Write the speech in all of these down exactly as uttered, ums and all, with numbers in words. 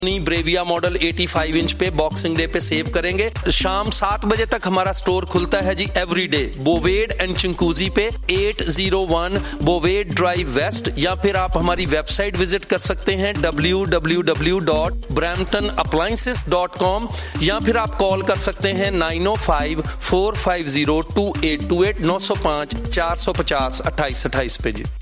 ब्रेविया model पचासी inch पे boxing day पे सेव करेंगे। शाम सात बजे तक हमारा स्टोर खुलता है जी एवरी डे बोवेड एंड चिंकूजी पे आठ सौ एक बोवेड ड्राइव वेस्ट, या फिर आप हमारी वेबसाइट विजिट कर सकते हैं W W W dot Brampton appliances dot com, या फिर आप कॉल कर सकते हैं नाइन ओ five four five zero two eight two eight नौ सौ पाँच चार सौ पचास अट्ठाईस अट्ठाईस पे जी।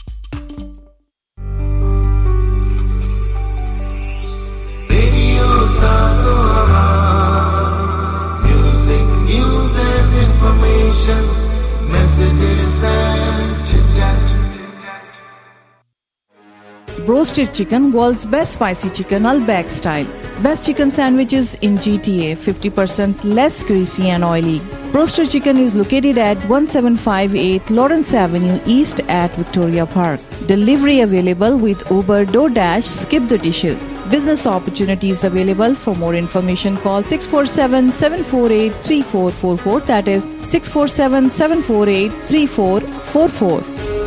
Music, news and information, messages and chit-chat. Roasted chicken, world's best spicy chicken, Al-Bag style. Best chicken sandwiches in G T A, fifty percent less greasy and oily. Roasted chicken is located at seventeen fifty-eight Lawrence Avenue East at Victoria Park. Delivery available with Uber, DoorDash, Skip the Dishes. Business opportunities available. For more information, call six four seven, seven four eight, three four four four. That is six four seven, seven four eight, three four four four.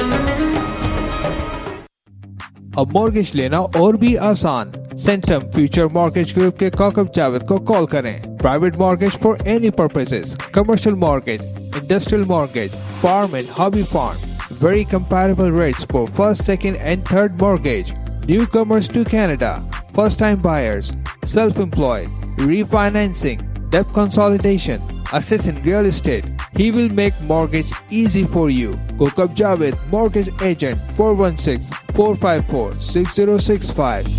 अब mortgage लेना और भी आसान। Centum future mortgage group के काकब जावेद को call करें। Private mortgage for any purposes, commercial mortgage, industrial mortgage, farm and hobby farm, very comparable rates for first, second and third mortgage, newcomers to Canada, first-time buyers, self-employed, refinancing, debt consolidation, assets in real estate. He will make mortgage easy for you. Kokab Javed, mortgage agent, four one six, four five four, six zero six five.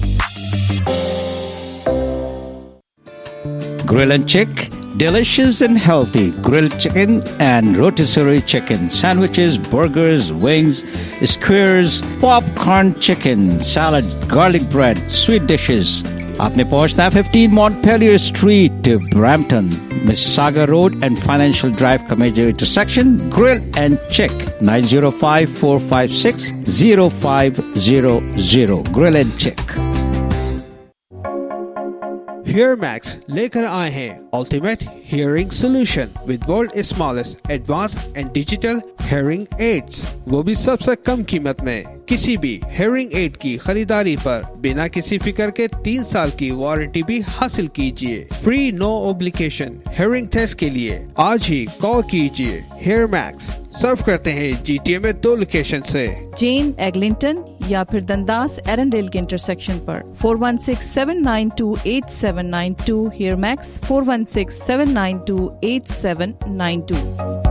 Grill and Chick, delicious and healthy grilled chicken and rotisserie chicken, sandwiches, burgers, wings, skewers, popcorn chicken, salad, garlic bread, sweet dishes. आपने पहुंचना है fifteen Montpelier Street, Brampton, Mississauga Road and Financial Drive का major intersection. Grill and Chick, nine zero five, four five six, zero five zero zero. Grill and Chick. Hear Max लेकर आए हैं Ultimate Hearing Solution with world smallest advanced and digital hearing aids, वो भी सबसे कम कीमत में। किसी भी hearing aid की खरीदारी पर बिना किसी फिक्र के तीन साल की वारंटी भी हासिल कीजिए। Free no obligation hearing test के लिए आज ही कॉल कीजिए। Hear Max सर्व करते हैं जीटीए में दो लोकेशन से, जेन एग्लिंटन या फिर दंदास एरनडेल के इंटरसेक्शन पर four one six, seven nine two, eight seven nine two, Hear Max four one six, seven nine two, eight seven nine two.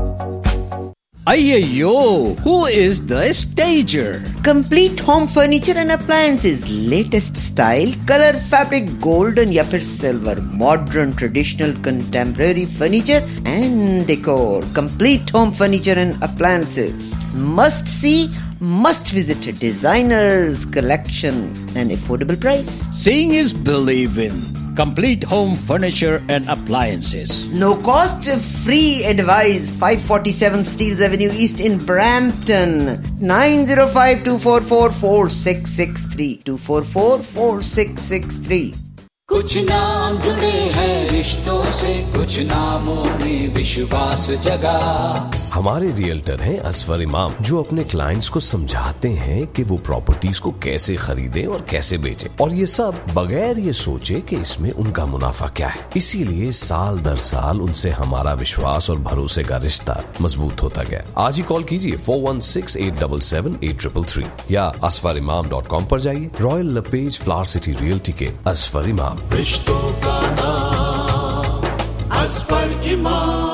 Ayyo, who is the stager? Complete home furniture and appliances, latest style, color, fabric, golden या फिर silver, modern, traditional, contemporary furniture and decor. Complete home furniture and appliances. Must see, must visit a designer's collection and affordable price. Seeing is believing. Complete home furniture and appliances. No cost, free advice. five forty-seven Steeles Avenue East in Brampton. nine zero five, two four four, four six six three. two four four, four six six three. कुछ नाम जुड़े हैं रिश्तों से, कुछ नामों में विश्वास जगा। हमारे रियल्टर हैं असफर इमाम, जो अपने क्लाइंट्स को समझाते हैं कि वो प्रॉपर्टीज को कैसे खरीदें और कैसे बेचें, और ये सब बगैर ये सोचे कि इसमें उनका मुनाफा क्या है। इसीलिए साल दर साल उनसे हमारा विश्वास और भरोसे का रिश्ता मजबूत होता गया। आज ही कॉल कीजिए four one six, eight seven seven, eight three three या असफर इमाम डॉट कॉम पर जाइए। Royal LePage Flower City Realty के असफर इमाम। रिश्तों का नाम असफर इमाम।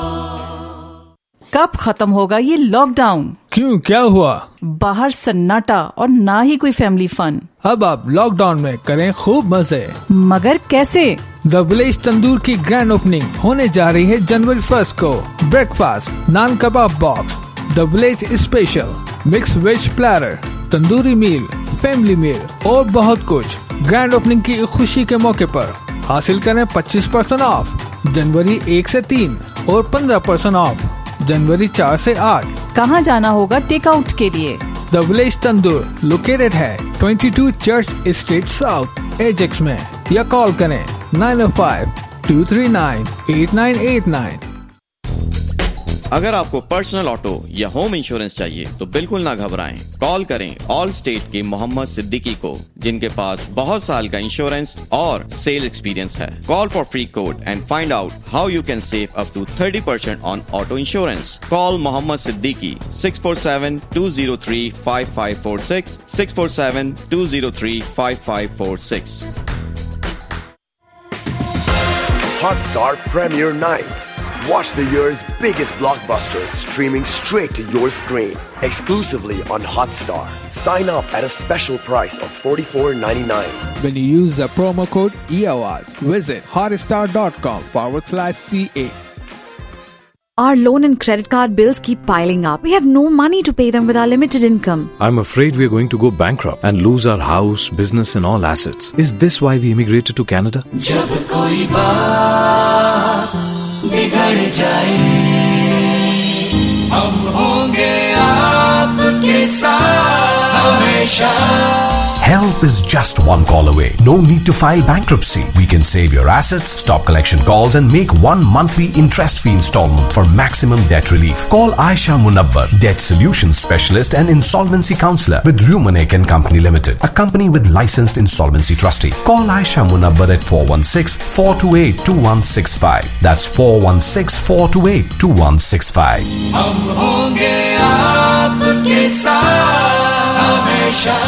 कब खत्म होगा ये लॉकडाउन? क्यों, क्या हुआ? बाहर सन्नाटा और ना ही कोई फैमिली फन। अब आप लॉकडाउन में करें खूब मजे, मगर कैसे? द विलेज तंदूर की ग्रैंड ओपनिंग होने जा रही है जनवरी फर्स्ट को। Breakfast, naan kebab box, the village special, mix veg platter, tandoori meal, family meal और बहुत कुछ। ग्रैंड ओपनिंग की खुशी के मौके पर हासिल करें पच्चीस परसेंट ऑफ जनवरी एक से तीन और पंद्रह परसेंट ऑफ जनवरी चार से आठ। कहाँ जाना होगा टेक आउट के लिए? द विलेज तंदूर लोकेटेड है बाईस चर्च स्ट्रीट साउथ एजेक्स में, या कॉल करें nine oh five, two three nine, eight nine eight nine. اگر آپ کو پرسنل آٹو یا ہوم انشورنس چاہیے تو بالکل نہ گھبرائیں. کال کریں آل اسٹیٹ کے محمد صدیقی کو جن کے پاس بہت سال کا انشورنس اور سیل ایکسپیرینس ہے. Call for free quote and find out how you can save up to thirty percent on auto insurance. Call Muhammad Siddiqui six four seven two zero three five five four six six four seven two zero three five five four six. Hotstar Premier Nights. Watch the year's biggest blockbusters streaming straight to your screen. Exclusively on Hotstar. Sign up at a special price of forty-four ninety-nine. When you use the promo code E O S, visit hotstar.com forward slash CA. Our loan and credit card bills keep piling up. We have no money to pay them with our limited income. I'm afraid we're going to go bankrupt and lose our house, business and all assets. Is this why we immigrated to Canada? जब कोई बात बिगड़ जाए हम होंगे आपके साथ हमेशा. Help is just one call away. No need to file bankruptcy. We can save your assets, stop collection calls and make one monthly interest-free installment for maximum debt relief. Call Aisha Munawwar, Debt Solutions Specialist and Insolvency Counselor with Rumanek and Company Limited, a company with licensed insolvency trustee. Call Aisha Munawwar at four one six, four two eight, two one six five. That's four one six, four two eight, two one six five. हम होंगे आपके साथ हमेशा.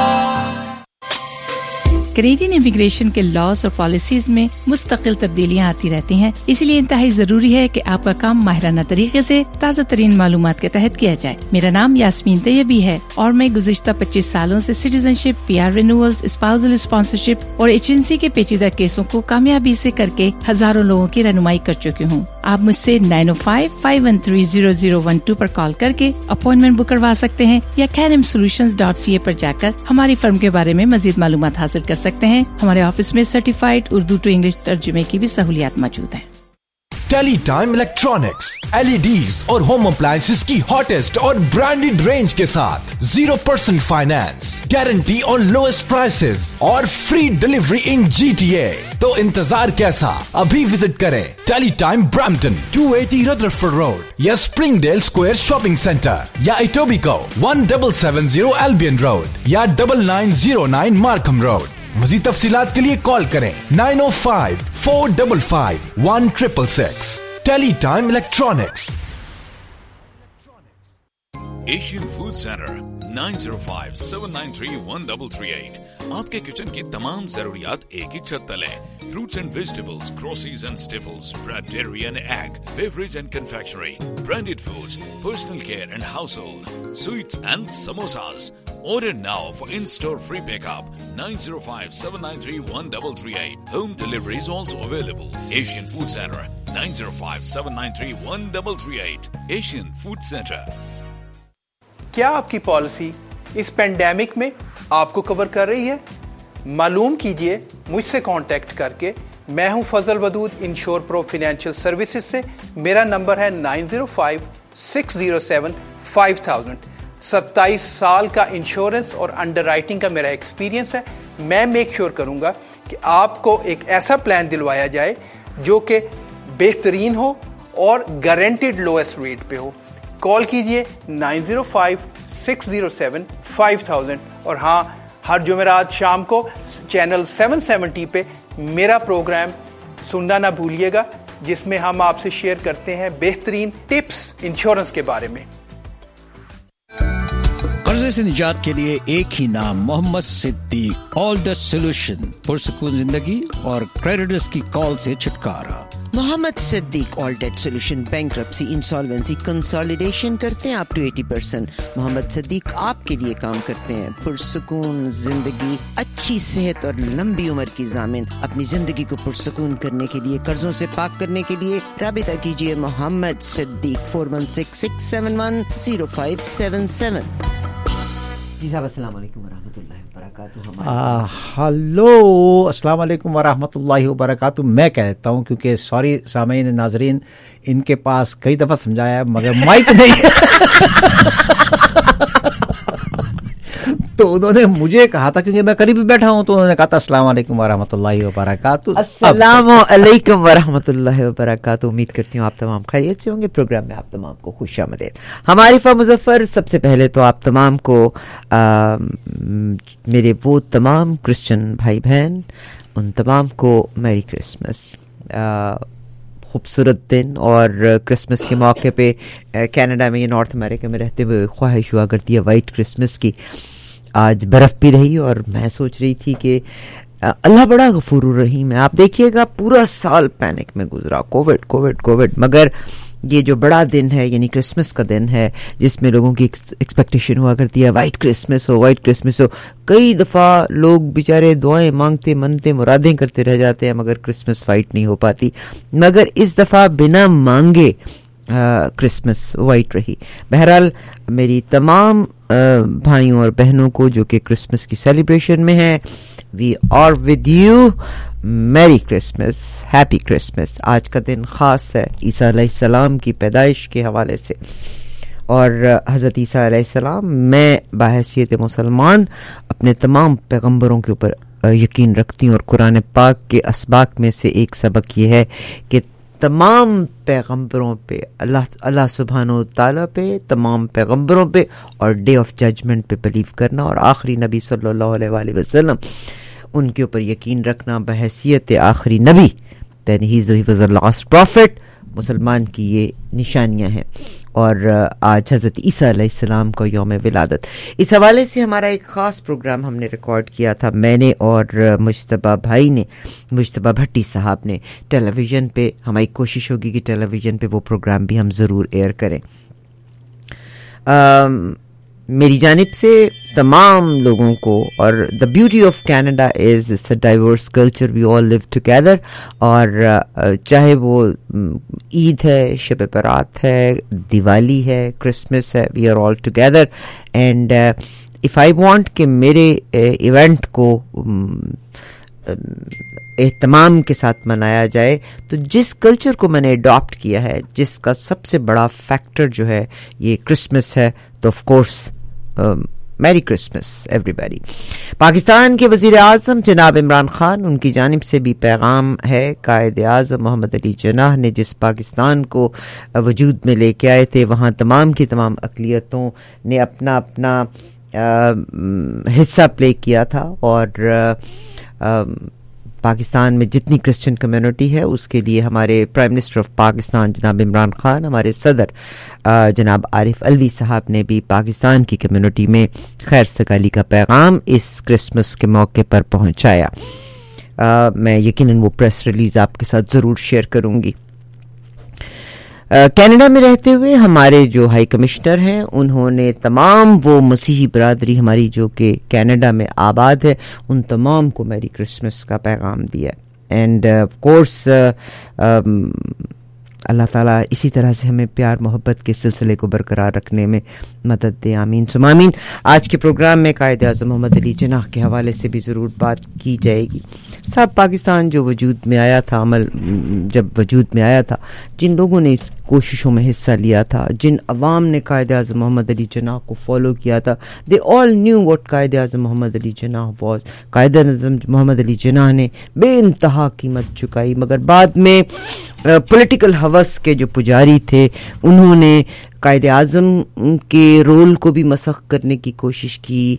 Canadian immigration के laws और policies में मुस्तकिल तब्दीलियां आती रहती हैं, इसलिए इंतहाई जरूरी है कि आपका काम माहिराना तरीके से ताज़ा तरीन मालूमात के तहत किया जाए. मेरा नाम यास्मीन तैयबी है और मैं गुज़िश्ता पच्चीस सालों से citizenship, PR renewals, spousal sponsorship और एजेंसी के पेचीदा केसों को कामयाबी से करके हजारों लोगों की रहनुमाई कर चुकी हूँ. आप मुझसे nine oh five, five one three, zero zero one two पर कॉल करके अपॉइंटमेंट बुक करवा सकते हैं या कैनम सोल्यूशंस डॉट सी ए पर जाकर हमारी फर्म के बारे में मजीद मालूमात हासिल कर सकते हैं. हमारे ऑफिस में सर्टिफाइड उर्दू टू इंग्लिश तर्जुमे की भी सहूलियात मौजूद हैं. टेलीटाइम इलेक्ट्रॉनिक्स एलईडीज और होम अप्लायंसेस की हॉटेस्ट और ब्रांडेड रेंज के साथ zero percent finance, guarantee on lowest prices और फ्री डिलीवरी इन जीटीए. तो इंतजार कैसा, अभी विजिट करें Teletime Brampton two eighty Rutherford road या स्प्रिंगडेल स्क्वायर शॉपिंग सेंटर या Etobicoke one seven seven zero Albion road या nine nine zero nine Markham road. मज़ीद तफसीलात के लिए कॉल करें nine oh five, four five five, one six six six. Teletime electronics. Asian food centre nine oh five, seven nine three, one three three eight. आपके kitchen की तमाम जरूरियात एक ही छत तले. Fruits and vegetables, groceries and staples, bread, dairy and egg, beverage and confectionery, branded foods, personal care and household, sweets and samosas. Order now for in-store free pickup. nine oh five, seven nine three, one three three eight. Home delivery is also available. Asian Food Center nine oh five, seven nine three, one three three eight. Asian Food Center. क्या आपकी policy इस pandemic में आपको cover कर रही है? मालूम कीजिए मुझसे कांटेक्ट करके. मैं हूं Fazal Wadood Insure Pro Financial Services से. मेरा नंबर है nine oh five, six oh seven, five thousand. सत्ताईस साल का इंश्योरेंस और अंडरराइटिंग का मेरा एक्सपीरियंस है. मैं मेक श्योर करूंगा कि आपको एक ऐसा प्लान दिलवाया जाए जो कि बेहतरीन हो और गारंटीड लोएस्ट रेट पे हो. कॉल कीजिए nine oh five, six oh seven, five thousand. और हाँ, हर जुमेरात शाम को चैनल seven seventy पे मेरा प्रोग्राम सुनना ना भूलिएगा, जिसमें हम आपसे शेयर करते हैं बेहतरीन टिप्स इंश्योरेंस के बारे में. कर्जे से निजात के लिए एक ही नाम, Mohammad Siddique. All the solution, पुरसुकून जिंदगी और क्रेडिटर्स की कॉल से छुटकारा. Mohammad Siddique all debt solution, bankruptcy, insolvency, consolidation करते हैं up to eighty percent. Mohammad Siddique आपके लिए काम करते हैं. पुरसुकून जिंदगी, अच्छी सेहत और लंबी उम्र की जामिन. अपनी जिंदगी को पुरसुकून करने के लिए, कर्जों से पाक करने के लिए राबिता कीजिए Mohammad Siddique four one six, six seven one, zero five seven seven. जी साहब, अस्सलाम वालेकुम वरहमतुल्लाहि वबरकातुहू. हेलो, अस्सलाम वालेकुम वरहमतुल्लाहि वबरकातुहू. मैं कहता हूँ क्योंकि सॉरी सामीन नाजरीन, इनके पास कई दफ़ा समझाया मगर माइक नहीं. تو انہوں نے مجھے کہا تھا, کیونکہ میں قریب بیٹھا ہوں, تو انہوں نے کہا تھا السلام علیکم ورحمۃ اللہ وبرکاتہ. السلام علیکم ورحمۃ اللہ وبرکاتہ. امید کرتی ہوں آپ تمام خیریت سے ہوں گے. پروگرام میں آپ تمام کو خوش آمدید. ہم عارفہ مظفر. سب سے پہلے تو آپ تمام کو آ, میرے وہ تمام کرسچن بھائی بہن, ان تمام کو میری کرسمس. خوبصورت دن, اور کرسمس کے موقع پہ کینیڈا میں یا نارتھ امریکہ میں رہتے ہوئے خواہش ہوا کرتی ہے وائٹ کرسمس کی. آج برف بھی رہی, اور میں سوچ رہی تھی کہ اللہ بڑا غفور الرحیم ہے. آپ دیکھیے گا پورا سال پینک میں گزرا, کووڈ کووڈ کووڈ مگر یہ جو بڑا دن ہے یعنی کرسمس کا دن ہے, جس میں لوگوں کی ایکسپیکٹیشن ہوا کرتی ہے وائٹ کرسمس ہو وائٹ کرسمس ہو. کئی دفعہ لوگ بیچارے دعائیں مانگتے منتے مرادیں کرتے رہ جاتے ہیں, مگر کرسمس وائٹ نہیں ہو پاتی. مگر اس دفعہ بنا مانگے کرسمس وائٹ رہی. بہرحال میری تمام بھائیوں اور بہنوں کو جو کہ کرسمس کی سیلیبریشن میں ہیں, we are with you, merry Christmas, happy Christmas. آج کا دن خاص ہے عیسیٰ علیہ السلام کی پیدائش کے حوالے سے, اور حضرت عیسیٰ علیہ السلام, میں بحیثیت مسلمان اپنے تمام پیغمبروں کے اوپر یقین رکھتی ہوں, اور قرآن پاک کے اسباق میں سے ایک سبق یہ ہے کہ تمام پیغمبروں پہ اللہ اللہ سبحانہ و تعالیٰ پہ, تمام پیغمبروں پہ اور ڈے آف ججمنٹ پہ بلیو کرنا, اور آخری نبی صلی اللہ علیہ وآلہ وسلم ان کے اوپر یقین رکھنا بحیثیت آخری نبی. then he was the last prophet. مسلمان کی یہ نشانیاں ہیں. اور آج حضرت عیسیٰ علیہ السلام کا یوم ولادت. اس حوالے سے ہمارا ایک خاص پروگرام ہم نے ریکارڈ کیا تھا, میں نے اور مجتبیٰ بھائی نے, مجتبیٰ بھٹی صاحب نے, ٹیلی ویژن پہ. ہماری کوشش ہوگی کہ ٹیلی ویژن پہ وہ پروگرام بھی ہم ضرور ایئر کریں. آم, میری جانب سے تمام لوگوں کو, اور the beauty of Canada is it's a diverse culture, we all live together. اور چاہے وہ عید ہے, شب برات ہے, دیوالی ہے, کرسمس ہے, we are all together. And if I want کہ میرے ایونٹ کو اہتمام کے ساتھ منایا جائے, تو جس کلچر کو میں نے اڈاپٹ کیا ہے, جس کا سب سے بڑا فیکٹر جو ہے یہ کرسمس ہے, تو آف کورس میری کرسمس ایوری باڈی. پاکستان کے وزیر اعظم جناب عمران خان, ان کی جانب سے بھی پیغام ہے. قائد اعظم محمد علی جناح نے جس پاکستان کو وجود میں لے کے آئے تھے, وہاں تمام کی تمام اقلیتوں نے اپنا اپنا حصہ پلے کیا تھا, اور پاکستان میں جتنی کرسچن کمیونٹی ہے اس کے لیے ہمارے پرائم منسٹر آف پاکستان جناب عمران خان, ہمارے صدر جناب عارف الوی صاحب نے بھی پاکستان کی کمیونٹی میں خیر سگالی کا پیغام اس کرسمس کے موقع پر پہنچایا. میں یقیناً وہ پریس ریلیز آپ کے ساتھ ضرور شیئر کروں گی. کینیڈا میں رہتے ہوئے ہمارے جو ہائی کمشنر ہیں, انہوں نے تمام وہ مسیحی برادری ہماری جو کہ کینیڈا میں آباد ہے, ان تمام کو میری کرسمس کا پیغام دیا. اینڈ آف کورس اللہ تعالیٰ اسی طرح سے ہمیں پیار محبت کے سلسلے کو برقرار رکھنے میں مدد دے, آمین ثم آمین. آج کے پروگرام میں قائد اعظم محمد علی جناح کے حوالے سے بھی ضرور بات کی جائے گی. صاحب پاکستان جو وجود میں آیا تھا, عمل جب وجود میں آیا تھا, جن لوگوں نے اس کوششوں میں حصہ لیا تھا, جن عوام نے قائد اعظم محمد علی جناح کو فالو کیا تھا, دے آل knew what Quaid Azam Muhammad Ali Jinnah was. قائد اعظم محمد علی جناح نے بے انتہا قیمت چکائی, مگر بعد میں پولیٹیکل ہوس کے جو پجاری تھے, انہوں نے قائد اعظم کے رول کو بھی مسخ کرنے کی کوشش کی,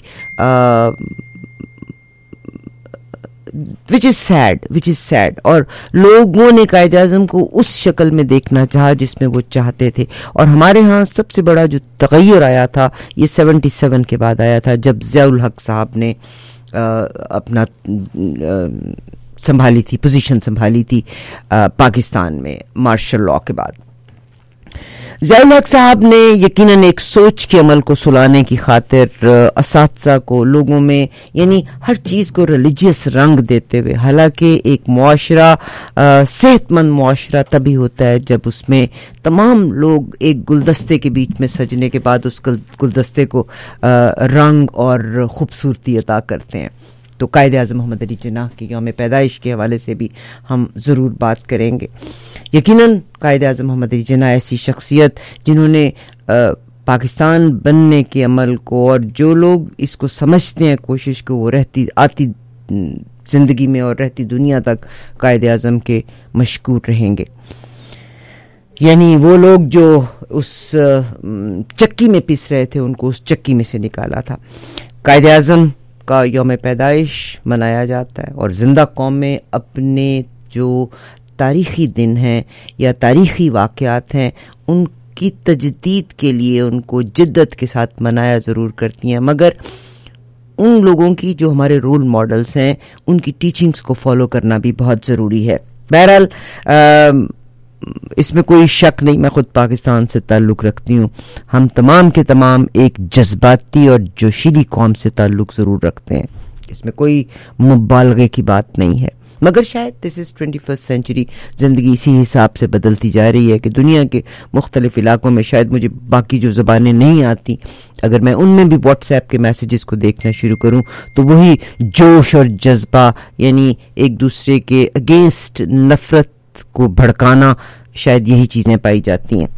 وچ از سیڈ وچ از سیڈ اور لوگوں نے قائد اعظم کو اس شکل میں دیکھنا چاہا جس میں وہ چاہتے تھے. اور ہمارے ہاں سب سے بڑا جو تغیر آیا تھا یہ سیونٹی سیون کے بعد آیا تھا, جب ضیاء الحق صاحب نے اپنا سنبھالی تھی پوزیشن سنبھالی تھی پاکستان میں مارشل لاء کے بعد. ضیاء الحق صاحب نے یقیناً ایک سوچ کے عمل کو سلانے کی خاطر اساتذہ کو, لوگوں میں یعنی ہر چیز کو ریلیجیس رنگ دیتے ہوئے, حالانکہ ایک معاشرہ صحت مند معاشرہ تبھی ہوتا ہے جب اس میں تمام لوگ ایک گلدستے کے بیچ میں سجنے کے بعد اس گلدستے کو رنگ اور خوبصورتی عطا کرتے ہیں. تو قائد اعظم محمد علی جناح کے یوم پیدائش کے حوالے سے بھی ہم ضرور بات کریں گے. یقیناً قائد اعظم محمد علی جناح ایسی شخصیت جنہوں نے پاکستان بننے کے عمل کو، اور جو لوگ اس کو سمجھتے ہیں کوشش کو، وہ رہتی آتی زندگی میں اور رہتی دنیا تک قائد اعظم کے مشکور رہیں گے. یعنی وہ لوگ جو اس چکی میں پس رہے تھے ان کو اس چکی میں سے نکالا تھا. قائد اعظم کا یوم پیدائش منایا جاتا ہے، اور زندہ قوم میں اپنے جو تاریخی دن ہیں یا تاریخی واقعات ہیں ان کی تجدید کے لیے ان کو جدت کے ساتھ منایا ضرور کرتی ہیں، مگر ان لوگوں کی جو ہمارے رول ماڈلز ہیں ان کی ٹیچنگز کو فالو کرنا بھی بہت ضروری ہے. بہرحال اس میں کوئی شک نہیں، میں خود پاکستان سے تعلق رکھتی ہوں، ہم تمام کے تمام ایک جذباتی اور جوشیلی قوم سے تعلق ضرور رکھتے ہیں، اس میں کوئی مبالغے کی بات نہیں ہے. مگر شاید this is twenty first century, زندگی اسی حساب سے بدلتی جا رہی ہے کہ دنیا کے مختلف علاقوں میں شاید مجھے باقی جو زبانیں نہیں آتی، اگر میں ان میں بھی واٹس ایپ کے میسیجز کو دیکھنا شروع کروں تو وہی جوش اور جذبہ، یعنی ایک دوسرے کے اگینسٹ نفرت کو بھڑکانا، شاید یہی چیزیں پائی جاتی ہیں.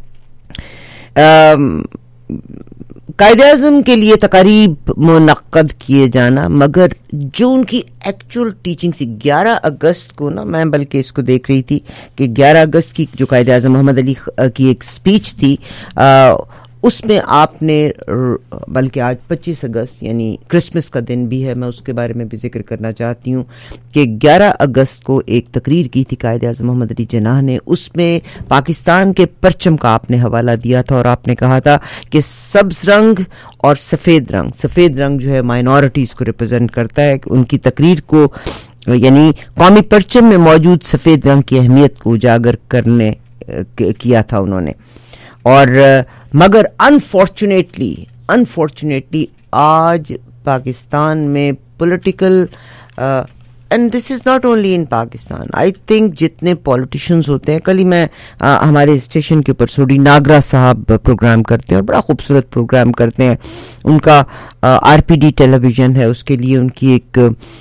قائد اعظم کے لیے تقاریب منعقد کیے جانا، مگر جو ان کی ایکچوئل ٹیچنگ سی گیارہ اگست کو نا، میں بلکہ اس کو دیکھ رہی تھی کہ گیارہ اگست کی جو قائد اعظم محمد علی کی ایک سپیچ تھی، اس میں آپ نے، بلکہ آج پچیس اگست یعنی کرسمس کا دن بھی ہے، میں اس کے بارے میں بھی ذکر کرنا چاہتی ہوں کہ گیارہ اگست کو ایک تقریر کی تھی قائد اعظم محمد علی جناح نے. اس میں پاکستان کے پرچم کا آپ نے حوالہ دیا تھا اور آپ نے کہا تھا کہ سبز رنگ اور سفید رنگ، سفید رنگ جو ہے مائنورٹیز کو ریپرزینٹ کرتا ہے. ان کی تقریر کو یعنی قومی پرچم میں موجود سفید رنگ کی اہمیت کو اجاگر کرنے کیا تھا انہوں نے. اور مگر انفارچونیٹلی انفارچونیٹلی آج پاکستان میں political, and this is not only in Pakistan, I think جتنے پولیٹیشنز ہوتے ہیں، کل ہی میں آ, ہمارے اسٹیشن کے اوپر سوڈی ناگرا صاحب پروگرام کرتے ہیں اور بڑا خوبصورت پروگرام کرتے ہیں. ان کا R P D television ہے، اس کے لیے ان کی ایک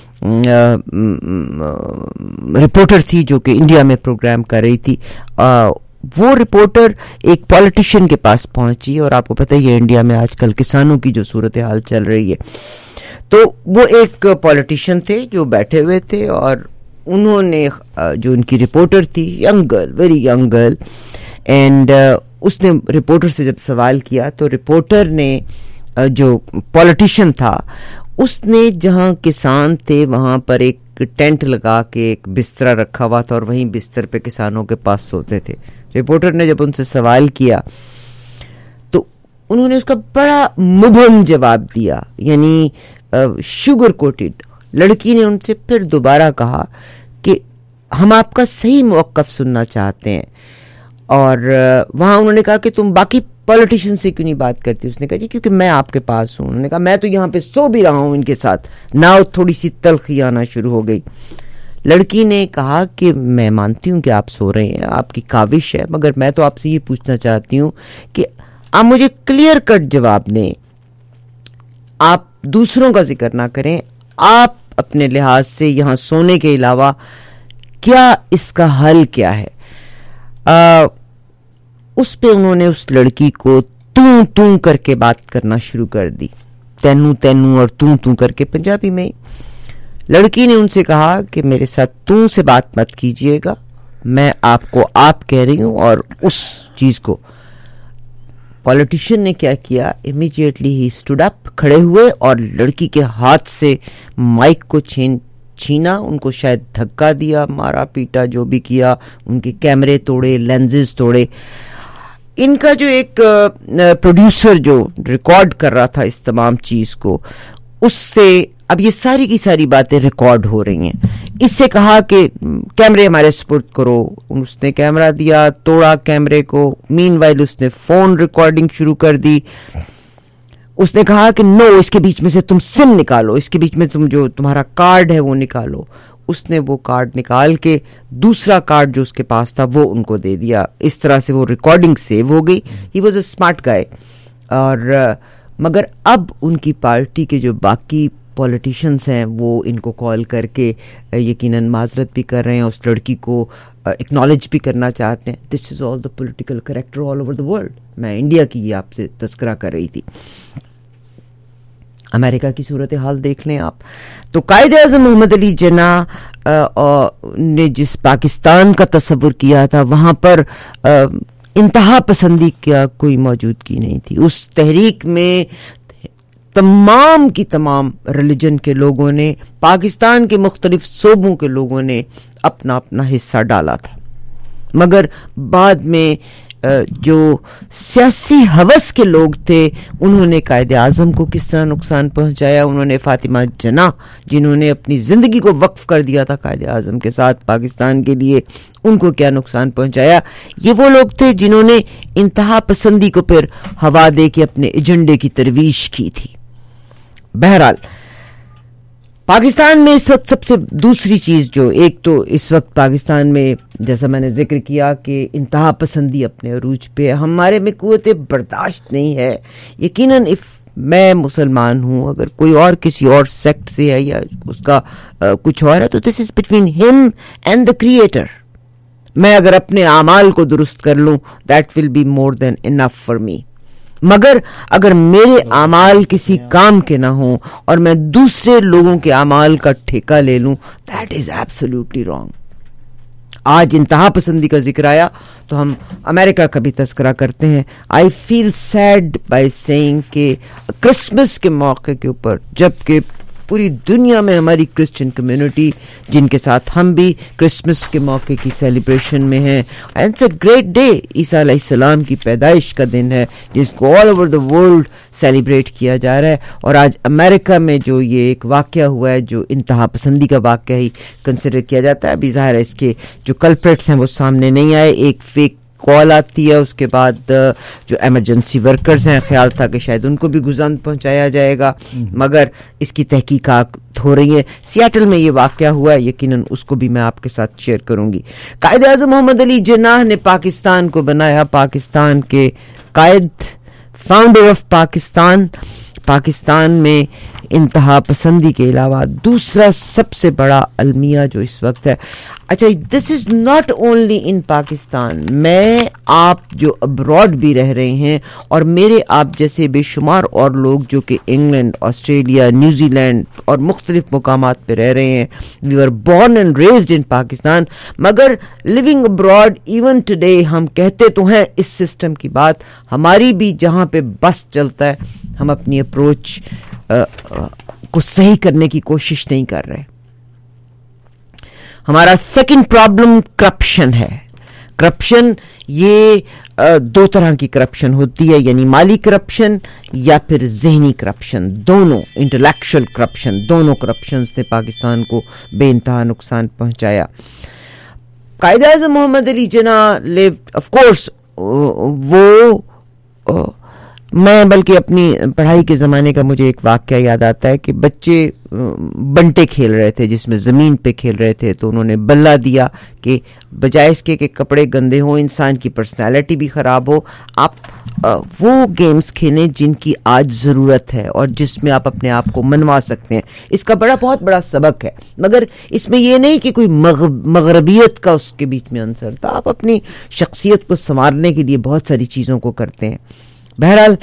رپورٹر تھی جو کہ انڈیا میں پروگرام کر رہی تھی. آ, وہ رپورٹر ایک پولیٹیشین کے پاس پہنچی، اور آپ کو پتہ ہی ہے انڈیا میں آج کل کسانوں کی جو صورتحال چل رہی ہے، تو وہ ایک پولیٹیشین تھے جو بیٹھے ہوئے تھے، اور انہوں نے جو ان کی رپورٹر تھی، young girl, very young girl, and اس نے رپورٹر سے جب سوال کیا تو رپورٹر نے، جو پولیٹیشین تھا، اس نے جہاں کسان تھے وہاں پر ایک ٹینٹ لگا کے ایک بستر رکھا ہوا تھا اور وہیں بستر پہ کسانوں کے پاس سوتے تھے. رپورٹر نے جب ان سے سوال کیا تو انہوں نے اس کا بڑا مبہم جواب دیا، یعنی شوگر کوٹڈ. لڑکی نے ان سے پھر دوبارہ کہا کہ ہم آپ کا صحیح موقف سننا چاہتے ہیں، اور وہاں انہوں نے کہا کہ تم باقی پولیٹیشین سے کیوں نہیں بات کرتی؟ اس نے کہا جی کیونکہ میں آپ کے پاس ہوں. انہوں نے کہا میں تو یہاں پہ سو بھی رہا ہوں ان کے ساتھ. ناؤ تھوڑی سی تلخی آنا شروع ہو گئی. لڑکی نے کہا کہ میں مانتی ہوں کہ آپ سو رہے ہیں، آپ کی کاوش ہے، مگر میں تو آپ سے یہ پوچھنا چاہتی ہوں کہ آپ مجھے کلیئر کٹ جواب دیں، آپ دوسروں کا ذکر نہ کریں، آپ اپنے لحاظ سے یہاں سونے کے علاوہ کیا اس کا حل کیا ہے؟ آ, اس پہ انہوں نے اس لڑکی کو توں توں کر کے بات کرنا شروع کر دی، تینو تینو اور توں توں کر کے پنجابی میں. لڑکی نے ان سے کہا کہ میرے ساتھ توں سے بات مت کیجئے گا، میں آپ کو آپ کہہ رہی ہوں. اور اس چیز کو پولیٹیشین نے کیا کیا، امیجیٹلی ہی اسٹوڈ اپ، کھڑے ہوئے اور لڑکی کے ہاتھ سے مائک کو چھین چھینا، ان کو شاید دھکا دیا، مارا پیٹا، جو بھی کیا، ان کے کیمرے توڑے، لینزز توڑے. ان کا جو ایک پروڈیوسر جو ریکارڈ کر رہا تھا اس تمام چیز کو، اس سے اب یہ ساری کی ساری باتیں ریکارڈ ہو رہی ہیں. اس سے کہا کہ کیمرے ہمارے سپورٹ کرو، اس نے کیمرہ دیا، توڑا کیمرے کو. مین وائل اس نے فون ریکارڈنگ شروع کر دی. اس نے کہا کہ نو، اس کے بیچ میں سے تم سم نکالو، اس کے بیچ میں تم جو تمہارا کارڈ ہے وہ نکالو. اس نے وہ کارڈ نکال کے دوسرا کارڈ جو اس کے پاس تھا وہ ان کو دے دیا. اس طرح سے وہ ریکارڈنگ سیو ہو گئی. He was a smart guy. اور مگر اب ان کی پارٹی کے جو باقی پولیٹیشینس ہیں وہ ان کو کال کر کے یقیناً معذرت بھی کر رہے ہیں, اس لڑکی کو اکنالج بھی کرنا چاہتے ہیں. This is all the political character all over the world. میں انڈیا کی یہ آپ سے تذکرہ کر رہی تھی. امریکہ کی صورتحال دیکھ لیں آپ, تو قائد اعظم محمد علی جناح نے جس پاکستان کا تصور کیا تھا وہاں پر انتہا پسندی کا کوئی موجودگی نہیں تھی. اس تحریک میں تمام کی تمام ریلیجن کے لوگوں نے, پاکستان کے مختلف صوبوں کے لوگوں نے اپنا اپنا حصہ ڈالا تھا, مگر بعد میں جو سیاسی ہوس کے لوگ تھے انہوں نے قائد اعظم کو کس طرح نقصان پہنچایا. انہوں نے فاطمہ جناح جنہوں نے اپنی زندگی کو وقف کر دیا تھا قائد اعظم کے ساتھ پاکستان کے لیے, ان کو کیا نقصان پہنچایا. یہ وہ لوگ تھے جنہوں نے انتہا پسندی کو پھر ہوا دے کے اپنے ایجنڈے کی ترویج کی تھی. بہرحال پاکستان میں اس وقت سب سے دوسری چیز جو, ایک تو اس وقت پاکستان میں جیسا میں نے ذکر کیا کہ انتہا پسندی اپنے عروج پہ, ہمارے میں قوت برداشت نہیں ہے. یقیناً اف میں مسلمان ہوں, اگر کوئی اور کسی اور سیکٹ سے ہے یا اس کا کچھ اور ہے, تو دس از بٹوین ہم اینڈ دا کریٹر. میں اگر اپنے اعمال کو درست کر لوں that will be more than enough for me. مگر اگر میرے اعمال کسی کام کے نہ ہوں اور میں دوسرے لوگوں کے اعمال کا ٹھیکہ لے لوں, دیٹ از ایبسولوٹلی رانگ. آج انتہا پسندی کا ذکر آیا تو ہم امریکہ کا بھی تذکرہ کرتے ہیں. I feel sad by seeing کہ کرسمس کے موقع کے اوپر, جبکہ پوری دنیا میں ہماری کرسچن کمیونٹی جن کے ساتھ ہم بھی کرسمس کے موقع کی سیلیبریشن میں ہیں, اٹس اے گریٹ ڈے, عیسیٰ علیہ السلام کی پیدائش کا دن ہے جس کو all over the world celebrate کیا جا رہا ہے. اور آج امریکہ میں جو یہ ایک واقعہ ہوا ہے جو انتہا پسندی کا واقعہ ہی کنسیڈر کیا جاتا ہے. ابھی ظاہر ہے اس کے جو کلپریٹس ہیں وہ سامنے نہیں آئے. ایک فیک کال آتی ہے, اس کے بعد جو ایمرجنسی ورکرز ہیں خیال تھا کہ شاید ان کو بھی گزند پہنچایا جائے گا, مگر اس کی تحقیقات ہو رہی ہیں. سیاٹل میں یہ واقعہ ہوا ہے, یقیناً اس کو بھی میں آپ کے ساتھ شیئر کروں گی. قائد اعظم محمد علی جناح نے پاکستان کو بنایا, پاکستان کے قائد, فاؤنڈر آف پاکستان. پاکستان میں انتہا پسندی کے علاوہ دوسرا سب سے بڑا المیہ جو اس وقت ہے, اچھا this is not only in Pakistan, میں آپ جو ابراڈ بھی رہ رہے ہیں اور میرے آپ جیسے بے شمار اور لوگ جو کہ انگلینڈ, آسٹریلیا, نیوزی لینڈ اور مختلف مقامات پہ رہ رہے ہیں, we are born and raised in Pakistan, مگر لیونگ ابراڈ ایون ٹوڈے ہم کہتے تو ہیں اس سسٹم کی بات, ہماری بھی جہاں پہ بس چلتا ہے ہم اپنی اپروچ کو صحیح کرنے کی کوشش نہیں کر رہے. ہمارا سیکنڈ پرابلم کرپشن ہے. کرپشن یہ دو طرح کی کرپشن ہوتی ہے, یعنی مالی کرپشن یا پھر ذہنی کرپشن, دونوں, انٹلیکچوئل کرپشن, دونوں کرپشنز نے پاکستان کو بے انتہا نقصان پہنچایا. Quaid Azam Muhammad Ali Jinnah lived, of course وہ, میں بلکہ اپنی پڑھائی کے زمانے کا مجھے ایک واقعہ یاد آتا ہے کہ بچے بنٹے کھیل رہے تھے جس میں زمین پہ کھیل رہے تھے, تو انہوں نے بلہ دیا کہ بجائے اس کے کہ کپڑے گندے ہوں, انسان کی پرسنالٹی بھی خراب ہو, آپ وہ گیمز کھیلیں جن کی آج ضرورت ہے اور جس میں آپ اپنے آپ کو منوا سکتے ہیں. اس کا بڑا بہت بڑا سبق ہے, مگر اس میں یہ نہیں کہ کوئی مغربیت کا اس کے بیچ میں عنصر تھا. آپ اپنی شخصیت کو سنوارنے کے لیے بہت ساری چیزوں کو کرتے ہیں. بہرحال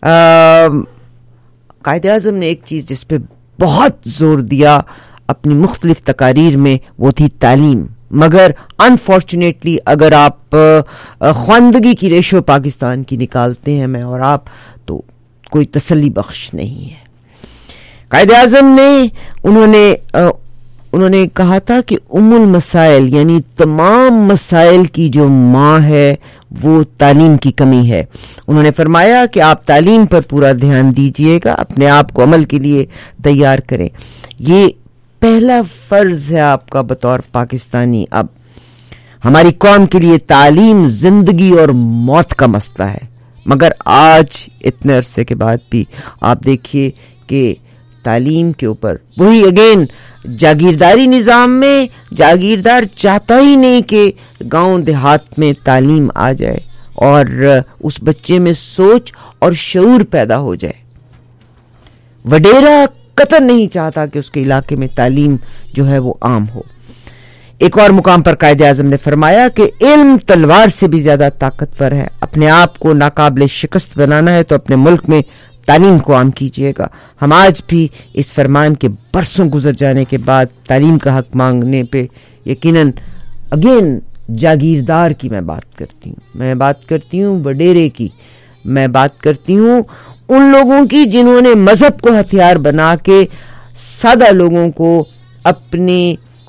قائد اعظم نے ایک چیز جس پہ بہت زور دیا اپنی مختلف تقاریر میں, وہ تھی تعلیم. مگر انفارچونیٹلی اگر آپ خواندگی کی ریشو پاکستان کی نکالتے ہیں میں اور آپ, تو کوئی تسلی بخش نہیں ہے. قائد اعظم نے انہوں نے انہوں نے کہا تھا کہ ام المسائل یعنی تمام مسائل کی جو ماں ہے وہ تعلیم کی کمی ہے. انہوں نے فرمایا کہ آپ تعلیم پر پورا دھیان دیجئے گا, اپنے آپ کو عمل کے لیے تیار کریں. یہ پہلا فرض ہے آپ کا بطور پاکستانی. اب ہماری قوم کے لیے تعلیم زندگی اور موت کا مسئلہ ہے, مگر آج اتنے عرصے کے بعد بھی آپ دیکھیے کہ تعلیم کے اوپر وہی اگین جاگیرداری نظام میں جاگیردار چاہتا ہی نہیں کہ گاؤں دیہات میں تعلیم آ جائے اور اس بچے میں سوچ اور شعور پیدا ہو جائے. وڈیرا قطعاً نہیں چاہتا کہ اس کے علاقے میں تعلیم جو ہے وہ عام ہو. ایک اور مقام پر قائد اعظم نے فرمایا کہ علم تلوار سے بھی زیادہ طاقتور ہے. اپنے آپ کو ناقابل شکست بنانا ہے تو اپنے ملک میں تعلیم کو عام کیجیے گا. ہم آج بھی اس فرمان کے برسوں گزر جانے کے بعد تعلیم کا حق مانگنے پہ یقیناً اگین جاگیردار کی میں بات کرتی ہوں, میں بات کرتی ہوں وڈیرے کی, میں بات کرتی ہوں ان لوگوں کی جنہوں نے مذہب کو ہتھیار بنا کے سادہ لوگوں کو اپنی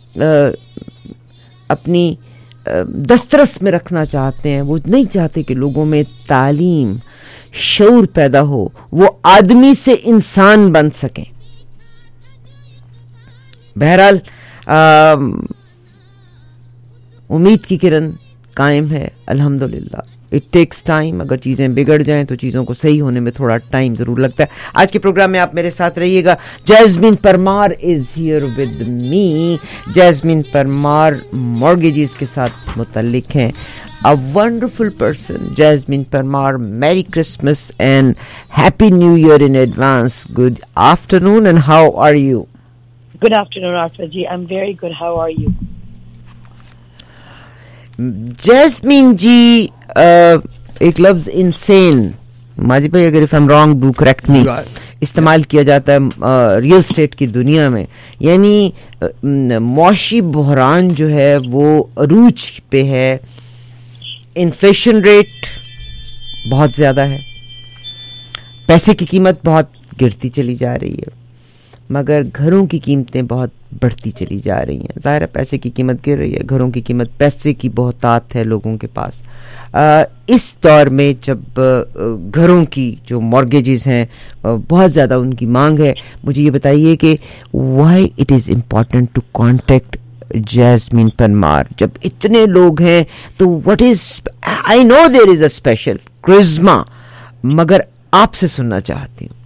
اپنی دسترس میں رکھنا چاہتے ہیں. وہ نہیں چاہتے کہ لوگوں میں تعلیم, شعور پیدا ہو, وہ آدمی سے انسان بن سکیں. بہرحال امید کی کرن قائم ہے الحمدللہ. It takes time. اگر چیزیں بگڑ جائیں تو چیزوں کو صحیح ہونے میں تھوڑا ٹائم ضرور لگتا ہے. آج کے پروگرام میں آپ میرے ساتھ رہیے گا. Jasmine Parmar is here with me. Jasmine Parmar mortgages کے ساتھ متعلق ہیں. A wonderful person, Jasmine Parmar. Merry Christmas and Happy New Year in advance. Good afternoon and how are you? Good afternoon, Arfa ji. I'm very good. How are you? Jasmine ji, uh, ایک لفظ insane, Majid بھائی اگر if I'm wrong do correct me, استعمال کیا جاتا ہے real estate کی دنیا میں. یعنی معاشی بحران جو ہے وہ عروج پہ ہے. انفلیشن ریٹ بہت زیادہ ہے, پیسے کی قیمت بہت گرتی چلی جا رہی ہے, مگر گھروں کی قیمتیں بہت بڑھتی چلی جا رہی ہیں. ظاہر ہے پیسے کی قیمت گر رہی ہے, گھروں کی قیمت, پیسے کی بہتات ہے لوگوں کے پاس. اس دور میں جب گھروں کی جو مارگیجز ہیں بہت زیادہ ان کی مانگ ہے, مجھے یہ بتائیے کہ why it is important to contact Jasmine Parmar. جب اتنے لوگ ہیں تو what is, I know there is a special charisma, مگر آپ سے سننا چاہتی ہوں.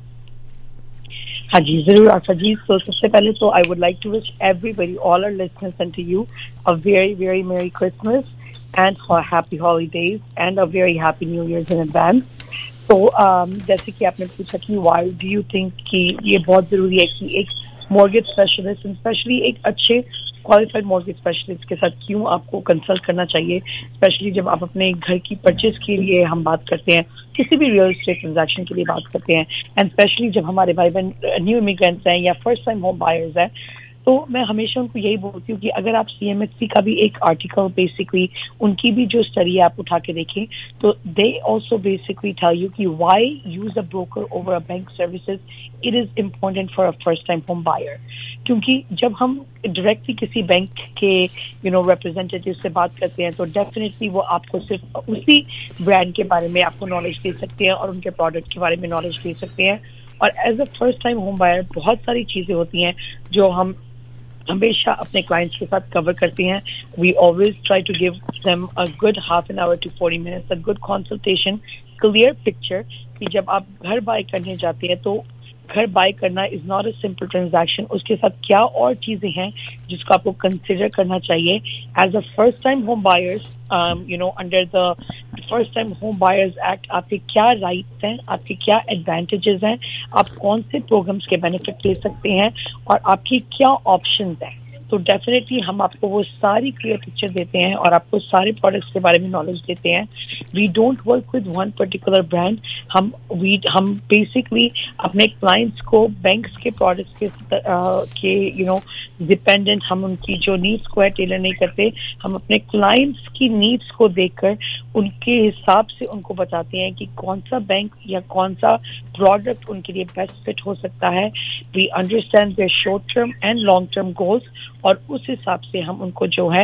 ہاں جی ضرور آفا جی. تو سب سے پہلے تو I would like to wish everybody, all our listeners and to you a very very Merry Christmas and for happy holidays and a very happy New Year's in advance. تو جیسے کہ آپ نے پوچھا کہ why do you think کہ یہ بہت ضروری ہے کہ ایک مورگیج اسپیشلسٹ, اسپیشلی ایک اچھے کوالیفائڈ مورگیج اسپیشلسٹ کے ساتھ کیوں آپ کو کنسلٹ کرنا چاہیے, اسپیشلی جب آپ اپنے گھر کی پرچیز کے لیے ہم بات کرتے ہیں, کسی بھی ریئل اسٹیٹ ٹرانزیکشن کے لیے بات کرتے ہیں, اینڈ اسپیشلی جب ہمارے بھائی بہن نیو امیگرینٹس ہیں یا فرسٹ ٹائم ہوم بائرز ہیں. تو میں ہمیشہ ان کو یہی بولتی ہوں کہ اگر آپ سی ایم ایس سی کا بھی ایک آرٹیکل بیسکلی ان کی بھی جو اسٹڈی ہے آپ اٹھا کے دیکھیں تو they also basically tell you کہ why use a broker over a bank services it is important for a first time home buyer. کیونکہ جب ہم ڈائریکٹلی کسی بینک کے یو نو ریپرزینٹیو سے بات کرتے ہیں تو ڈیفینیٹلی وہ آپ کو صرف اسی برانڈ کے بارے میں آپ کو نالج دے سکتے ہیں اور ان کے پروڈکٹ کے بارے میں نالج دے سکتے ہیں. اور as a first time home buyer بہت ساری چیزیں ہوتی ہیں جو ہم ہمیشہ اپنے کلائنٹس کے ساتھ کور کرتے ہیں. We always try to give them a good half an hour to forty minutes a good consultation, clear picture کہ جب آپ گھر بائی کرنے جاتے ہیں تو گھر بائی کرنا is not a simple transaction, اس کے ساتھ کیا اور چیزیں ہیں جس کو آپ کو کنسیڈر کرنا چاہیے as a first time home buyers. You know under the first time home buyers act آپ کے کیا رائٹس ہیں, آپ کے کیا ایڈوانٹیجز ہیں, آپ کون سے پروگرامس کے بینیفٹ لے سکتے ہیں اور آپ کی کیا آپشنز ہیں. تو ڈیفینیٹلی ہم آپ کو وہ ساری کلیئر پکچر دیتے ہیں اور آپ کو سارے پروڈکٹس کے بارے میں نالج دیتے ہیں. We don't work with one particular brand. ہم وی ہم بیسکلی اپنے کلائنٹس کو بینکس کے پروڈکٹس کے کے یو نو ڈپینڈنٹ ہم ان کی جو نیڈس کو ہے ٹیلر نہیں کرتے. ہم اپنے کلائنٹس کی نیڈس کو دیکھ کر ان کے حساب سے ان کو بتاتے ہیں کہ کون سا بینک یا کون سا پروڈکٹ ان کے لیے بیسٹ فٹ ہو سکتا ہے. We understand their short term and long term goals اور اس حساب سے ہم ان کو جو ہے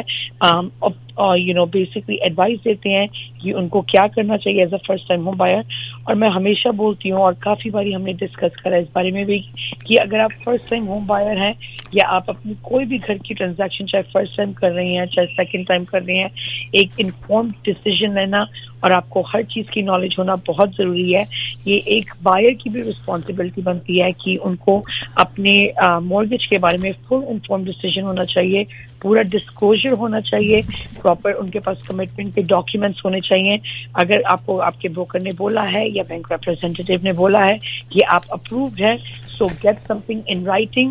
یو نو بیسکلی ایڈوائز دیتے ہیں کہ ان کو کیا کرنا چاہیے as a first time home buyer. اور میں ہمیشہ بولتی ہوں اور کافی باری ہم نے ڈسکس کرا اس بارے میں بھی کہ اگر آپ فرسٹ ٹائم ہوم بائر ہیں یا آپ اپنی کوئی بھی گھر کی ٹرانزیکشن چاہے فرسٹ ٹائم کر رہے ہیں چاہے سیکنڈ ٹائم کر رہے ہیں, ایک انفارمڈ ڈیسیژن لینا اور آپ کو ہر چیز کی نالج ہونا بہت ضروری ہے. یہ ایک بائر کی بھی رسپانسبلٹی بنتی ہے کہ ان کو اپنے مورگیج کے بارے میں فل انفارم ڈیسیژن ہونا چاہیے, پورا ڈسکلوجر ہونا چاہیے, پراپر ان کے پاس کمٹمنٹ کے ڈاکیومنٹس ہونے چاہیے. اگر آپ کو آپ کے بروکر نے بولا ہے یا بینک ریپرزینٹیو نے بولا ہے کہ آپ اپرووڈ ہیں, so get something in writing,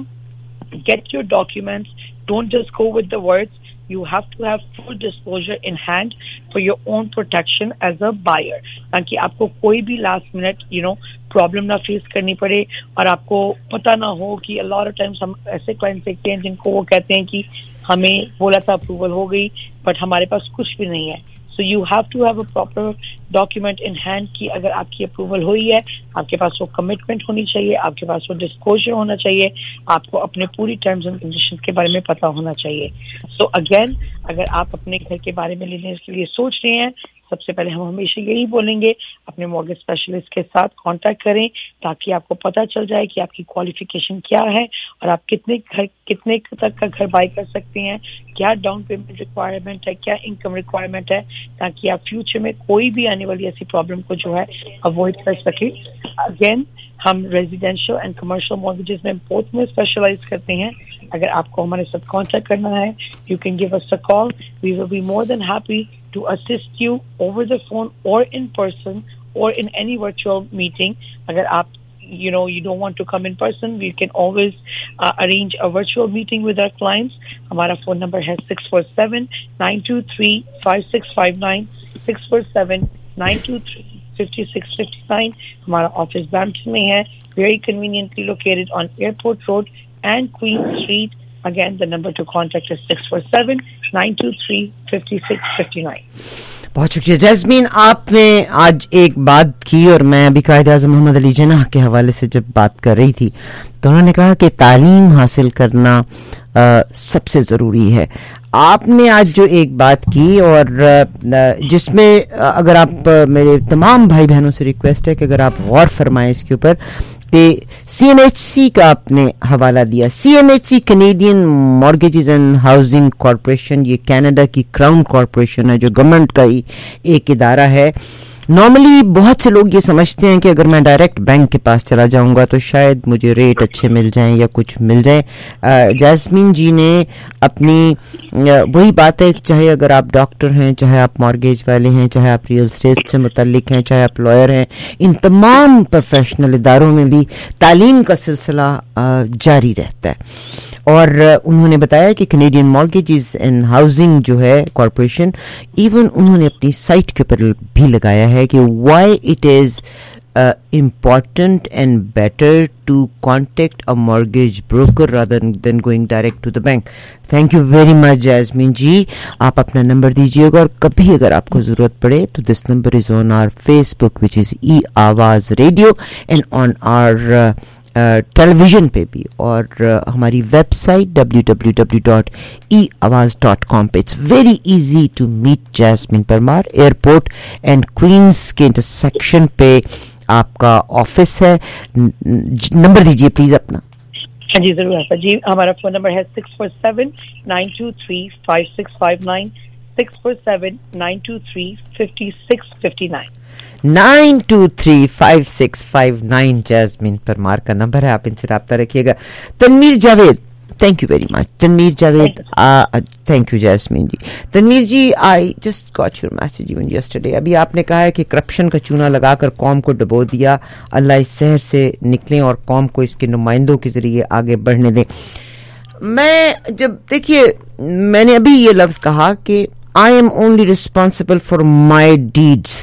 get your documents, don't just go with the words. You have to have full disclosure in hand for your own protection as a buyer, تاکہ آپ کو کوئی بھی last minute you know problem نہ face کرنی پڑے اور آپ کو پتہ نہ ہو کہ a lot of times ہم ایسے کلائنٹس دیکھتے ہیں جن کو وہ کہتے ہیں کہ ہمیں بولا تھا اپروول ہو گئی بٹ ہمارے پاس کچھ بھی نہیں ہے. So you have to have a proper document in hand کہ اگر آپ کی اپروول ہوئی ہے آپ کے پاس وہ کمٹمنٹ ہونی چاہیے, آپ کے پاس وہ ڈسکلوجر ہونا چاہیے, آپ کو اپنے پوری ٹرمز اینڈ کنڈیشنز کے بارے میں پتہ ہونا چاہیے. سو اگین اگر آپ اپنے گھر کے بارے میں لینے کے لیے سوچ رہے ہیں, سب سے پہلے ہم ہمیشہ یہی بولیں گے اپنے مورگیج اسپیشلسٹ کے ساتھ کانٹیکٹ کریں تاکہ آپ کو پتہ چل جائے کہ آپ کی کوالیفیکیشن کیا ہے اور آپ کتنے گھر کتنے تک کا گھر بائی کر سکتے ہیں, کیا ڈاؤن پیمنٹ ریکوائرمنٹ ہے, کیا انکم ریکوائرمنٹ ہے, تاکہ آپ فیوچر میں کوئی بھی آنے والی ایسی پرابلم کو جو ہے اوائڈ کر سکیں. اگین ہم ریزیڈینشیل اینڈ کمرشل مورگیجز میں بہت میں اسپیشلائز کرتے ہیں. اگر آپ کو ہمارے ساتھ کانٹیکٹ کرنا ہے you can give us a call, we will be more than happy to assist you over the phone or in person or in any virtual meeting. Agar aap you know you don't want to come in person, we can always uh, arrange a virtual meeting with our clients. Hamara phone number hai six four seven nine two three five six five nine, six four seven nine two three five six five nine. Hamara office Brampton mein hai, very conveniently located on Airport Road and Queen Street. Again, the number to contact is six four seven nine two three five six five nine. بہت شکریہ jasmine, آپ نے آج ایک بات کی اور میں ابھی قائد اعظم محمد علی جناح کے حوالے سے جب بات کر رہی تھی تو انہوں نے کہا کہ تعلیم حاصل کرنا آ, سب سے ضروری ہے. آپ نے آج جو ایک بات کی اور جس میں اگر آپ, میرے تمام بھائی بہنوں سے ریکویسٹ ہے کہ اگر آپ غور فرمائیں اس کے اوپر, کہ سی ایم ایچ سی کا آپ نے حوالہ دیا. C M H C Canadian mortgages and housing corporation, یہ کینیڈا کی کراؤن کارپوریشن ہے جو گورنمنٹ کا ہی ایک ادارہ ہے. نارملی بہت سے لوگ یہ سمجھتے ہیں کہ اگر میں ڈائریکٹ بینک کے پاس چلا جاؤں گا تو شاید مجھے ریٹ اچھے مل جائیں یا کچھ مل جائیں. جاسمین جی نے اپنی وہی بات ہے کہ چاہے اگر آپ ڈاکٹر ہیں, چاہے آپ مارگیج والے ہیں, چاہے آپ ریئل اسٹیٹ سے متعلق ہیں, چاہے آپ لائر ہیں, ان تمام پروفیشنل اداروں میں بھی تعلیم کا سلسلہ جاری رہتا ہے. اور انہوں نے بتایا کہ کینیڈین مارگیجز اینڈ ہاؤسنگ جو ہے کارپوریشن, ایون انہوں نے اپنی سائٹ کے اوپر بھی لگایا ہے کہ why it is important and better to contact a mortgage broker rather than going direct to the bank. Thank you very much Jasmine ji. آپ اپنا نمبر دیجیے گا اور کبھی اگر آپ کو ضرورت پڑے تو this number is on our Facebook which is E Awaaz Radio and on our television پہ بھی, اور ہماری website W W W dot e Awaz dot com پہ. It's very easy to meet Jasmine Parmar. Airport and Queens کے intersection پہ آپ کا office ہے. نمبر دیجیے پلیز اپنا. ہاں جی ضرور ہے جی, ہمارا فون نمبر ہے six four seven nine two three five six five nine, six four seven nine two three fifty six fifty nine. Nine two three five six five nine Jasmine Parmar کا نمبر ہے, آپ ان سے رابطہ رکھیے گا. Tanveer Javed, thank you very much. Tanveer Javed, thank you Jasmine ji. Tanveer ji, I just got your message even yesterday. ابھی آپ نے کہا ہے کہ کرپشن کا چونا لگا کر قوم کو ڈبو دیا, اللہ اس شہر سے نکلیں اور قوم کو اس کے نمائندوں کے ذریعے آگے بڑھنے دیں. میں جب دیکھیے, میں نے ابھی یہ لفظ کہا کہ I am only responsible for my deeds.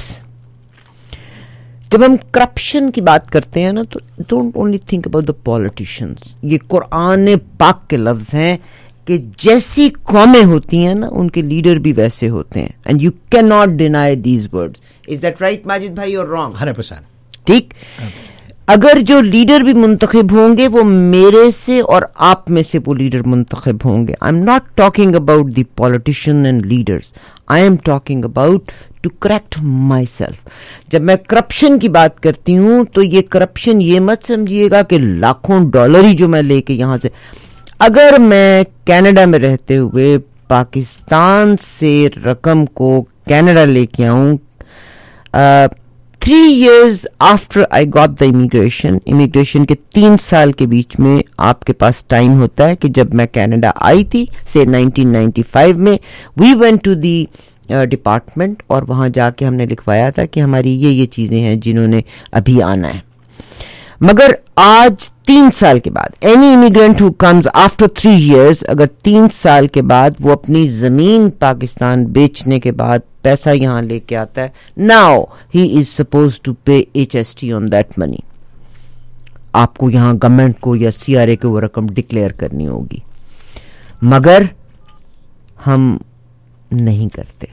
جب ہم کرپشن کی بات کرتے ہیں نا تو don't only think about the politicians. یہ قرآن پاک کے لفظ ہیں کہ جیسی قومیں ہوتی ہیں نا ان کے لیڈر بھی ویسے ہوتے ہیں. And you can not deny these words. Is that right Majid بھائی اور رانگ؟ ہنڈریڈ پرسینٹ ٹھیک. اگر جو لیڈر بھی منتخب ہوں گے وہ میرے سے اور آپ میں سے وہ لیڈر منتخب ہوں گے. I am not talking about the politician and leaders, I am talking about to correct myself. جب میں کرپشن کی بات کرتی ہوں تو یہ کرپشن یہ مت سمجھیے گا کہ لاکھوں ڈالر ہی جو میں لے کے یہاں سے, اگر میں کینیڈا میں رہتے ہوئے پاکستان سے رقم کو کینیڈا لے کے آؤں three years after I got the immigration, immigration کے تین سال کے بیچ میں آپ کے پاس ٹائم ہوتا ہے کہ جب میں کینیڈا آئی تھی سے نائنٹین نائنٹی فائیو میں، we went to the department اور وہاں جا کے ہم نے لکھوایا تھا کہ ہماری یہ یہ چیزیں ہیں جنہوں نے ابھی آنا ہے. مگر آج تین سال کے بعد any immigrant who comes after three years, اگر تین سال کے بعد وہ اپنی زمین پاکستان بیچنے کے بعد پیسہ یہاں لے کے آتا ہے، now he is suppose to pay H S T on that money. آپ کو یہاں گورنمنٹ کو یا سی آر اے کو وہ رقم ڈکلیئر کرنی ہوگی، مگر ہم نہیں کرتے.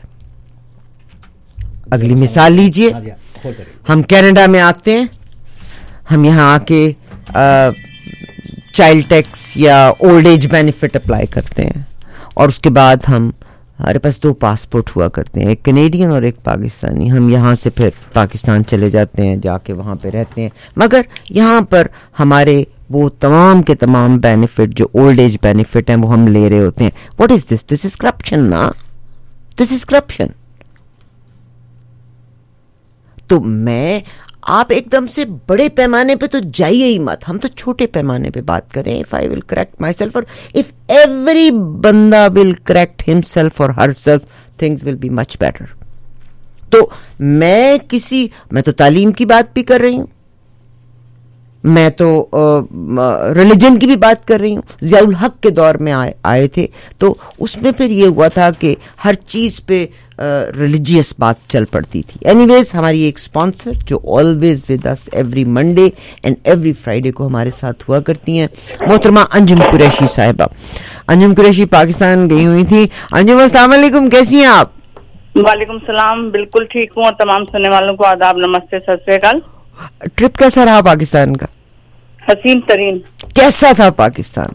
اگلی مثال لیجئے، ہم کینیڈا میں آتے ہیں، ہم یہاں آ کے چائلڈ ٹیکس یا اولڈ ایج بینیفٹ اپلائی کرتے ہیں، اور اس کے بعد ہم ہمارے پاس دو پاسپورٹ ہوا کرتے ہیں، ایک کینیڈین اور ایک پاکستانی. ہم یہاں سے پھر پاکستان چلے جاتے ہیں، جا کے وہاں پہ رہتے ہیں، مگر یہاں پر ہمارے وہ تمام کے تمام بینیفٹ جو اولڈ ایج بینیفٹ ہیں وہ ہم لے رہے ہوتے ہیں. What is this? This is corruption نا، دس از کرپشن. تو میں آپ ایک دم سے بڑے پیمانے پہ تو جائیے ہی مت، ہم تو چھوٹے پیمانے پہ بات کریں. If I will correct myself or if every بندہ will correct himself or herself, things will be much better. تو میں کسی میں تو تعلیم کی بات بھی کر رہی ہوں، میں تو ریلیجن کی بھی بات کر رہی ہوں. ضیاء الحق کے دور میں آئے آئے تھے تو اس میں پھر یہ ہوا تھا کہ ہر چیز پہ ریلیجیس بات چل پڑتی تھی. اینی ویز ہماری ایک اسپانسر جو always with us every Monday and every Friday کو ہمارے ساتھ ہوا کرتی ہیں، محترمہ انجم قریشی صاحبہ. انجم قریشی پاکستان گئی ہوئی تھی. انجم السلام علیکم، کیسی ہیں آپ؟ وعلیکم السلام، بالکل ٹھیک ہوں، اور تمام سننے والوں کو آداب، نمستے، ست سری اکال. ٹرپ کیسا رہا پاکستان کا؟ حسین ترین. کیسا تھا پاکستان؟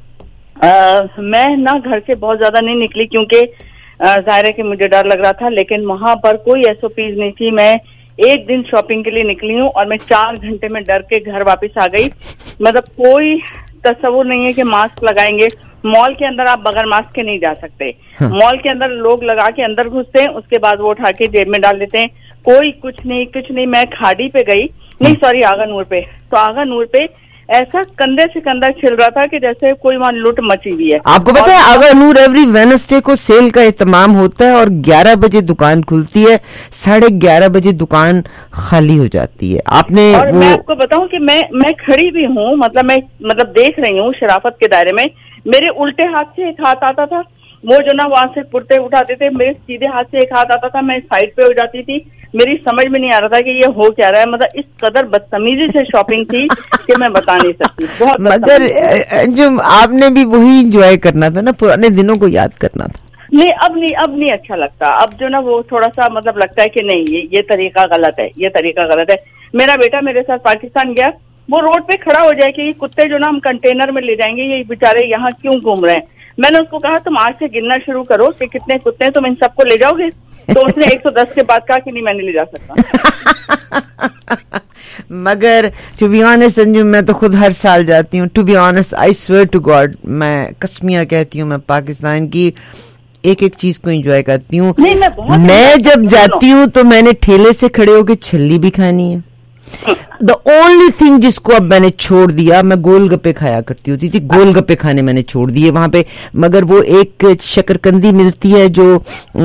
میں نہ گھر سے بہت زیادہ نہیں نکلی کیونکہ ظاہر ہے کہ مجھے ڈر لگ رہا تھا، لیکن وہاں پر کوئی ایس او پیز نہیں تھی. میں ایک دن شاپنگ کے لیے نکلی ہوں اور میں چار گھنٹے میں ڈر کے گھر واپس آ گئی. مطلب کوئی تصور نہیں ہے کہ ماسک لگائیں گے. مال کے اندر آپ بغیر ماسک کے نہیں جا سکتے. مال کے اندر لوگ لگا کے اندر گھستے ہیں، اس کے بعد وہ اٹھا کے جیب میں ڈال دیتے ہیں. کوئی کچھ نہیں کچھ نہیں. میں کھاڑی پہ گئی، نہیں سوری آغا نور پہ، تو آغا نور پہ ایسا کندھے سے کندھا چھل رہا تھا کہ جیسے کوئی وہاں لوٹ مچی ہوئی ہے. آپ کو پتا ہے آغا نور ایوری وینسڈے کو سیل کا اہتمام ہوتا ہے اور گیارہ بجے دکان کھلتی ہے، ساڑھے گیارہ بجے دکان خالی ہو جاتی ہے. آپ نے اور میں آپ کو بتاؤں کہ میں میں کھڑی بھی ہوں، مطلب میں مطلب دیکھ رہی ہوں شرافت کے دائرے میں. میرے الٹے ہاتھ سے ایک ہاتھ آتا تھا، وہ جو نا وہاں سے کرتے اٹھاتے تھے، میرے سیدھے ہاتھ سے ایک ہاتھ آتا تھا، میں سائڈ پہ ہو جاتی تھی. میری سمجھ میں نہیں آ رہا تھا کہ یہ ہو کیا رہا ہے. مطلب اس قدر بدتمیزی سے شاپنگ تھی کہ میں بتا نہیں سکتی. بہت مگر جو آپ نے بھی وہی انجوائے کرنا تھا نا، پرانے دنوں کو یاد کرنا تھا. نہیں اب نہیں اب نہیں اچھا لگتا. اب جو نا وہ تھوڑا سا مطلب لگتا ہے کہ نہیں یہ یہ طریقہ غلط ہے، یہ طریقہ غلط ہے. میرا بیٹا میرے ساتھ پاکستان گیا، وہ روڈ پہ کھڑا ہو جائے کہ یہ کتے جو نا ہم کنٹینر میں لے جائیں گے، یہ بیچارے یہاں کیوں گھوم رہے ہیں. میں نے اس کو کہا تم آج سے گننا شروع کرو کہ کتنے کتے ہیں، تم ان سب کو لے جاؤ گے. تو اس نے ایک سو دس کے بعد کہا کہ نہیں میں نہیں لے جا سکتا. مگر ٹو بی آنیسٹ انجم میں تو خود ہر سال جاتی ہوں. To be honest I swear to God میں قسمیاں کہتی ہوں، میں پاکستان کی ایک ایک چیز کو انجوائے کرتی ہوں. میں جب جاتی ہوں تو میں نے ٹھیلے سے کھڑے ہو کے چھلی بھی کھانی ہے. دا اونلی تھنگ جس کو اب میں نے چھوڑ دیا، میں گول گپے کھایا کرتی ہوتی تھی، گول گپے کھانے میں نے چھوڑ دیے وہاں پہ. مگر وہ ایک شکرکندی ملتی ہے جو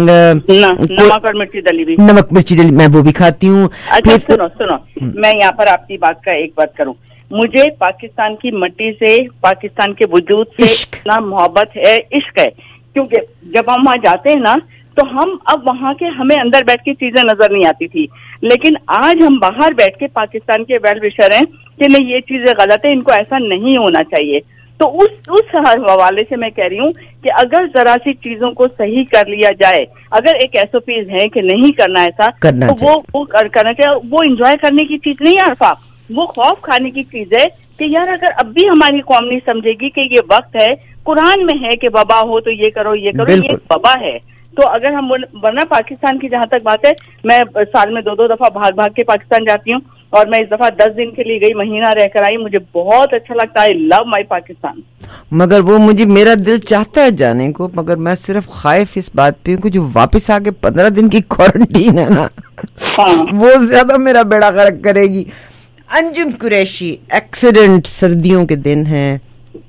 نمک اور مرچی دلی بھی، نمک مرچی دلی، میں وہ بھی کھاتی ہوں. اچھا سنو سنو میں یہاں پر آپ کی بات کا ایک بات کروں. مجھے پاکستان کی مٹی سے، پاکستان کے وجود سے اتنا محبت ہے، عشق ہے. کیونکہ جب ہم وہاں جاتے ہیں نا تو ہم اب وہاں کے ہمیں اندر بیٹھ کے چیزیں نظر نہیں آتی تھی، لیکن آج ہم باہر بیٹھ کے پاکستان کے ویل وشر ہیں کہ نہیں یہ چیزیں غلط ہے، ان کو ایسا نہیں ہونا چاہیے. تو اس اس حوالے سے میں کہہ رہی ہوں کہ اگر ذرا سی چیزوں کو صحیح کر لیا جائے، اگر ایک ایس او پیز ہے کہ نہیں کرنا ایسا، تو وہ وہ کرنا چاہیے. وہ انجوائے کرنے کی چیز نہیں ہے عرفہ، وہ خوف کھانے کی چیز ہے کہ یار اگر اب بھی ہماری قوم نہیں سمجھے گی کہ یہ وقت ہے، قرآن میں ہے کہ وبا ہو تو یہ کرو یہ کرو، یہ وبا ہے. تو اگر ہم ورنہ پاکستان کی جہاں تک بات ہے، میں سال میں دو دو دفعہ بھاگ بھاگ کے پاکستان جاتی ہوں، اور میں اس دفعہ دس دن کے لیے گئی، مہینہ رہ کر آئی. مجھے بہت اچھا لگتا ہے. آئی لو مائی پاکستان. مگر وہ مجھے میرا دل چاہتا ہے جانے کو, مگر میں صرف خائف اس بات پہ ہوں کہ جو واپس آ کے پندرہ دن کی کوارنٹین ہے نا وہ زیادہ میرا بیڑا غرق کرے گی. انجم قریشی, ایکسیڈنٹ سردیوں کے دن ہیں,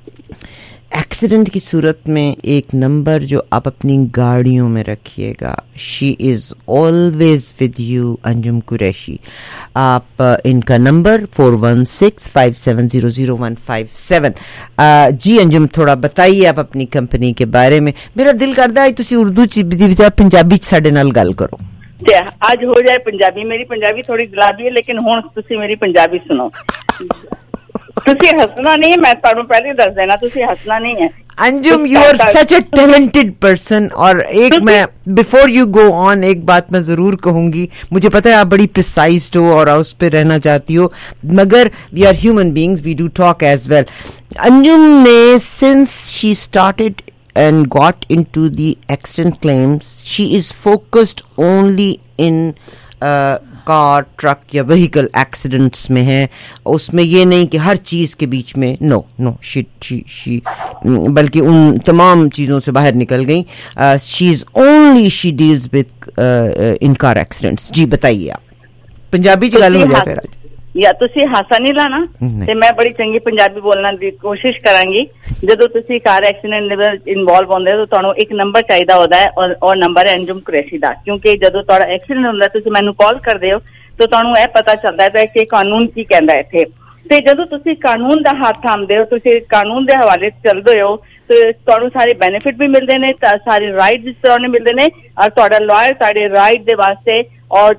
ایکسیڈنٹ کی صورت میں ایک نمبر جو آپ اپنی گاڑیوں میں رکھیے گا. She is always with you, Anjum Qureshi. آپ ان کا number four one six five seven zero zero one five seven. جی انجم تھوڑا بتائیے آپ اپنی کمپنی کے بارے میں. میرا دل کرتا ہے تسی اردو چ بجائے پنجابی چ ساڈے نال گل کرو. آج ہو جائے پنجابی, میری پنجابی تھوڑی گلابی ہے لیکن ہن تسی میری پنجابی سنو. تسی ہسنا نہیں ہے, میں تانوں پہلے دس دینا تسی ہسنا نہیں ہے. Anjum you are such a talented person. اور ایک میں بفور یو گو آن ایک بات میں ضرور کہوں گی, مجھے پتا ہے آپ بڑی پریسائزڈ ہو اور اس پہ رہنا چاہتی ہو, مگر we are human beings, we do talk as well. Anjum نے since she started and got into the accident claims, she is focused only in uh, car, truck یا vehicle accidents میں ہے. اس میں یہ نہیں کہ ہر چیز کے بیچ میں, no no she she she بلکہ ان تمام چیزوں سے باہر نکل گئی. uh, she is only she deals with uh, uh, in car accidents. جی بتائیے آپ پنجابی چ گل ہو جائے پھر. یا تسی ہاسا نہیں لانا تے میں بڑی چنگی پنجابی بولنا دی کوشش کران گی. جدو تسی کار ایکسیڈنٹ وچ انوالو ہوندے تو تانوں ایک نمبر چاہیدا ہوندا ہے اور اور نمبر ہے انجم قریشی دا, کیونکہ جدو تہاڈا ایکسیڈنٹ ہوندا ہے تسی مینوں کال کردے ہو تو تانوں اے پتہ چلدا ہے کہ قانون کی کہندا ہے ایتھے. تے جدو تسی قانون دا ہاتھ تھامدے ہو, تسی قانون دے حوالے چلدے ہو تو تانوں سارے بینیفٹ بھی ملدے نے, سارے رائٹ بھی تانوں ملدے نے, اور تہاڈا لائر سارے رائٹ دے واسطے اور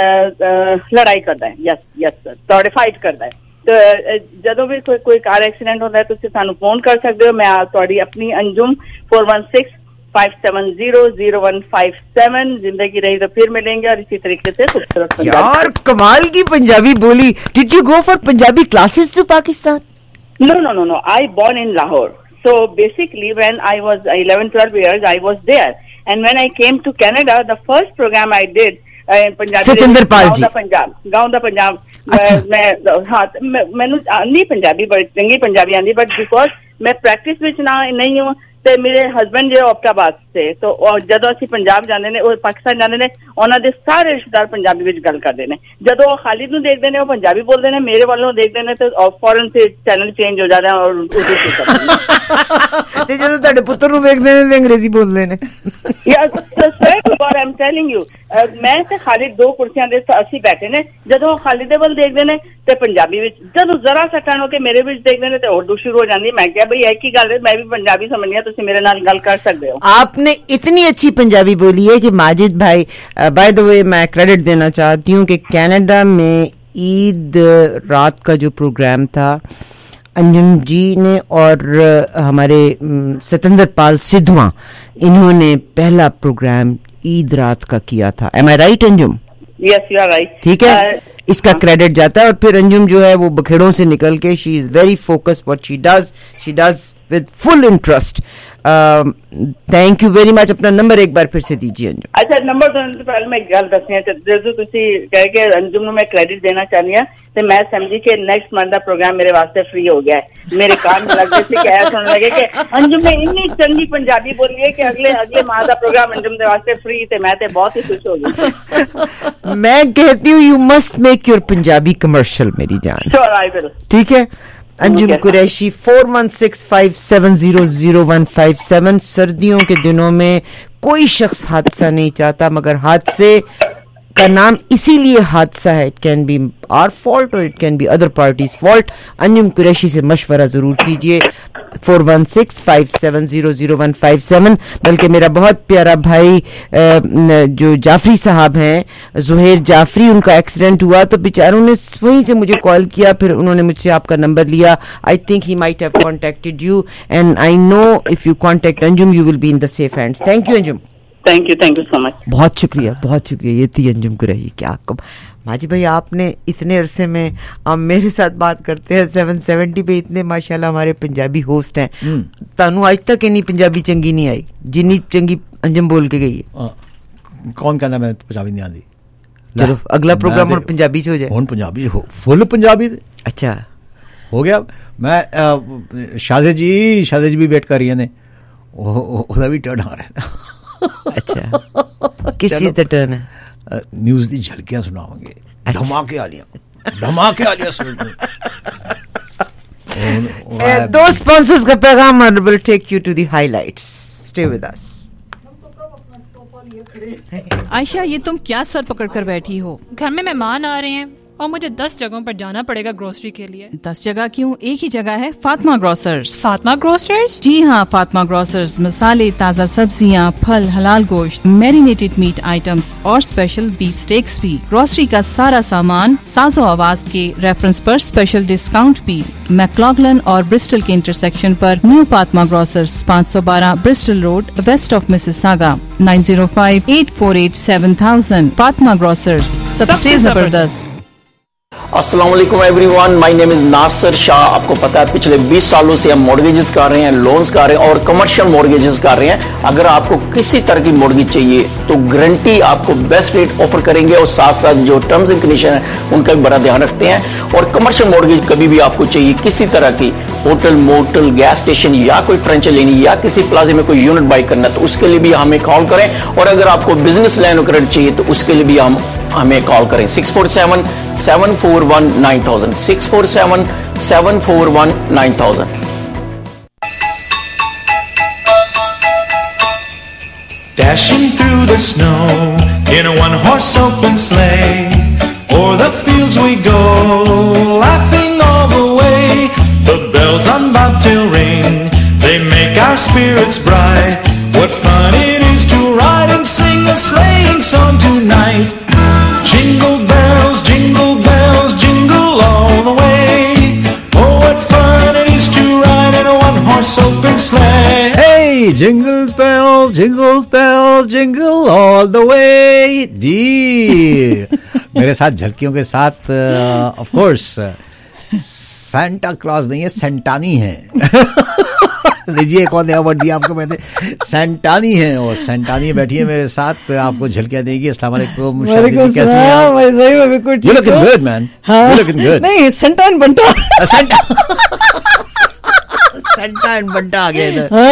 لڑائی کرتا ہے. یس یس تھوڑے فائٹ کرتا ہے. تو جدو بھی کوئی کوئی کار ایکسیڈنٹ ہوتا ہے تو تسی سانوں فون کر سکتے ہو. میں تھوڑی اپنی Anjum four one six five seven zero zero one five seven. زندگی رہی تو پھر ملیں گے, اور اسی طریقے سے خوبصورت یار کمال کی پنجابی بولی. Did you go for Punjabi classes to Pakistan? No no no no I born in Lahore. So basically when I was eleven twelve years I was there, and when I came to Canada the first program I did uh, in Punjabi Satinder Pal ji Punjab gaon da Punjab. میں ہاں مینوں آندی پنجابی بڑی چنگی پنجابی آندی, but because میں practice وچ نہ نہیں ہوں تے میرے ہسبینڈ جو آپٹا آباد سے, تو جدو اسی پنجاب جاندے نے اور پاکستان جاندے نے انہاں دے سارے رشتہ دار پنجابی وچ گل کردے نے. جدو خالد نوں دیکھدے نے وہ پنجابی بولدے نے, میرے والوں دیکھدے نے تو فورن سے چینل چینج ہو جاتا ہے اور اردو سیکھتے تے جدو تہاڈے پتر نوں ویکھدے نے تے انگریزی بولدے نے. یا sir I am telling you, میں تے خالد دو کرسیاں دے اسی بیٹھے نے, جدو خالد دے ول دیکھدے نے تے پنجابی وچ, جدو ذرا سا ٹائم ہو کے میرے وچ دیکھدے نے تے اردو شروع ہو جاندی. میں کہیا بھئی ایک ہی گل ہے, میں بھی پنجابی سمجھنی ہے, تسی میرے نال گل کر سکتے ہو. آپ نے اتنی اچھی پنجابی بولی ہے کہ ماجد بھائی, بائی دا وے میں کریڈٹ دینا چاہتی ہوں کہ کینیڈا میں عید رات کا جو پروگرام تھا انجم جی نے اور ہمارے ستندر پال سدھواں, انہوں نے پہلا پروگرام عید رات کا کیا تھا. Am I right Anjum? Yes you are right. ٹھیک ہے, اس کا کریڈٹ جاتا ہے. اور پھر انجم جو ہے وہ بکھیڑوں سے نکل کے she is very focus what she does, she does with full interest. Thank you very much. اپنا نمبر ایک بار پھر سے دیجیے انجم. اچھا نمبر تو پہلے میں گل دسنی ہے, جدو تسی کہہ کے انجم نو میں کریڈٹ دینا چاہنی ہوں تو میں سمجھی کہ نیکسٹ منتھ دا پروگرام میرے واسطے فری ہو گیا ہے. میرے کان میں لگے تھے کہ ایسا سننے لگے کہ انجم نے اتنی چنگی پنجابی بولی ہے کہ اگلے اگلے ماہ دا پروگرام انجم دے واسطے فری تے. میں تے بہت ہی خوش ہو گئی. میں کہتی ہوں you must make your Punjabi commercial میری جان. Sure I will. ٹھیک ہے. Anjum Qureshi four one six five seven zero zero one five seven. سردیوں کے دنوں میں کوئی شخص حادثہ نہیں چاہتا, مگر حادثے کا نام اسی لیے حادثہ ہے. It can be our fault اور it can be other parties fault. Anjum Qureshi سے مشورہ ضرور کیجیے. Four one six five seven zero zero one five seven. بلکہ میرا بہت پیارا بھائی جو جعفری صاحب ہیں, زہیر جعفری, ان کا ایکسیڈنٹ ہوا تو بیچاروں نے وہیں سے مجھے کال کیا, پھر انہوں نے مجھ سے آپ کا نمبر لیا. I think he might have contacted you and I know if you contact Anjum you will be in the safe hands. Thank you Anjum. Thank you thank you so much. بہت شکریہ بہت شکریہ. یہ تھی انجم قریشی. کیا ماجی بھائی آپ نے اتنے عرصے میں آپ میرے ساتھ بات کرتے ہیں سیون سیونٹی پہ, اتنے ماشاءاللہ ہمارے پنجابی ہوسٹ ہیں. تانوں آج تک اتنی پنجابی چنگی نہیں آئی جنی چنگی انجم بول کے گئی ہے. کون کہنا میں پنجابی نہیں آتی؟ چلو اگلا پروگرام اور پنجابی سے ہو جائے. کون پنجابی ہو فل پنجابی. اچھا ہو گیا. میں شازے جی شازے جی بھی ویٹ کر رہی ہیں نے وہ بھی ٹرن آ رہا ہے. اچھا کس چیز کا ٹرن ہے؟ نیوز دی جھلکیاں سناؤں گے, دھماکے والیاں دھماکے والیاں سن. دو اسپانسرز کا پیغام will take you to the highlights. Stay with us. Ayesha یہ تم کیا سر پکڑ کر بیٹھی ہو؟ گھر میں مہمان آ رہے ہیں اور مجھے دس جگہوں پر جانا پڑے گا گروسری کے لیے. دس جگہ کیوں؟ ایک ہی جگہ ہے, فاطمہ گروسرز. فاطمہ گروسرز؟ جی ہاں, فاطمہ گروسرز مسالے, تازہ سبزیاں, پھل, حلال گوشت, میرینیٹڈ میٹ آئٹمز اور اسپیشل بیف سٹیکس بھی. گروسری کا سارا سامان ساز و آواز کے ریفرنس پر اسپیشل ڈسکاؤنٹ بھی. میکلاگلن اور برسٹل کے انٹرسیکشن پر نیو فاطمہ گروسرز, پانچ سو بارہ Bristol road, west of Mississauga. Nine zero five eight four eight seven thousand. Fatima grocers, سب سے زبردست. السلام علیکم ایوری ون, مائی نیم از ناصر شاہ. آپ کو پتا ہے پچھلے بیس سالوں سے ہم مورگیجز کر رہے ہیں, لونز کر رہے ہیں اور کمرشل مورگیجز کر رہے ہیں. اگر آپ کو کسی طرح کی مورگیج چاہیے تو گارنٹی آپ کو بیسٹ ریٹ آفر کریں گے اور ساتھ ساتھ جو ٹرمز اینڈ کنڈیشن ہیں ان کا بھی بڑا دھیان رکھتے ہیں. اور کمرشل مورگیج کبھی بھی آپ کو چاہیے کسی طرح کی, ہوٹل, موٹل, گیس اسٹیشن یا کوئی فرینچائز لینی یا کسی پلازے میں کوئی یونٹ بائی کرنا تو اس کے لیے بھی ہمیں کال کریں. اور اگر آپ کو بزنس لائن کریڈٹ چاہیے تو اس کے لیے بھی ہم ہمیں کال کریں. Six four seven seven four one nine thousand six four seven seven four one nine thousand. Dashing through the snow in a one-horse open sleigh, o'er the fields we go, laughing all the way. The bells on bobtail ring, they make our spirits bright. What fun it is to ride and sing a sleighing song tonight. Jingle bells, jingle bells, jingle all the way. Oh, what fun it is to ride in a one-horse open sleigh. Hey, jingle bells, jingle bells, jingle all the way. جی میرے ساتھ جھلکیوں کے ساتھ of course Santa class نہیں ہے, سینٹانی ہے. لیجیے ایک اور نیا ورڈ دیا آپ کو میں نے, سینٹانی ہے. اور سینٹانی بیٹھی ہے میرے ساتھ, آپ کو جھلکیاں دے گی. السلام علیکم. کیسے ہیں؟ You looking good, man. You looking good. نہیں, سینٹان بنٹا سینٹان بنٹا آ گیا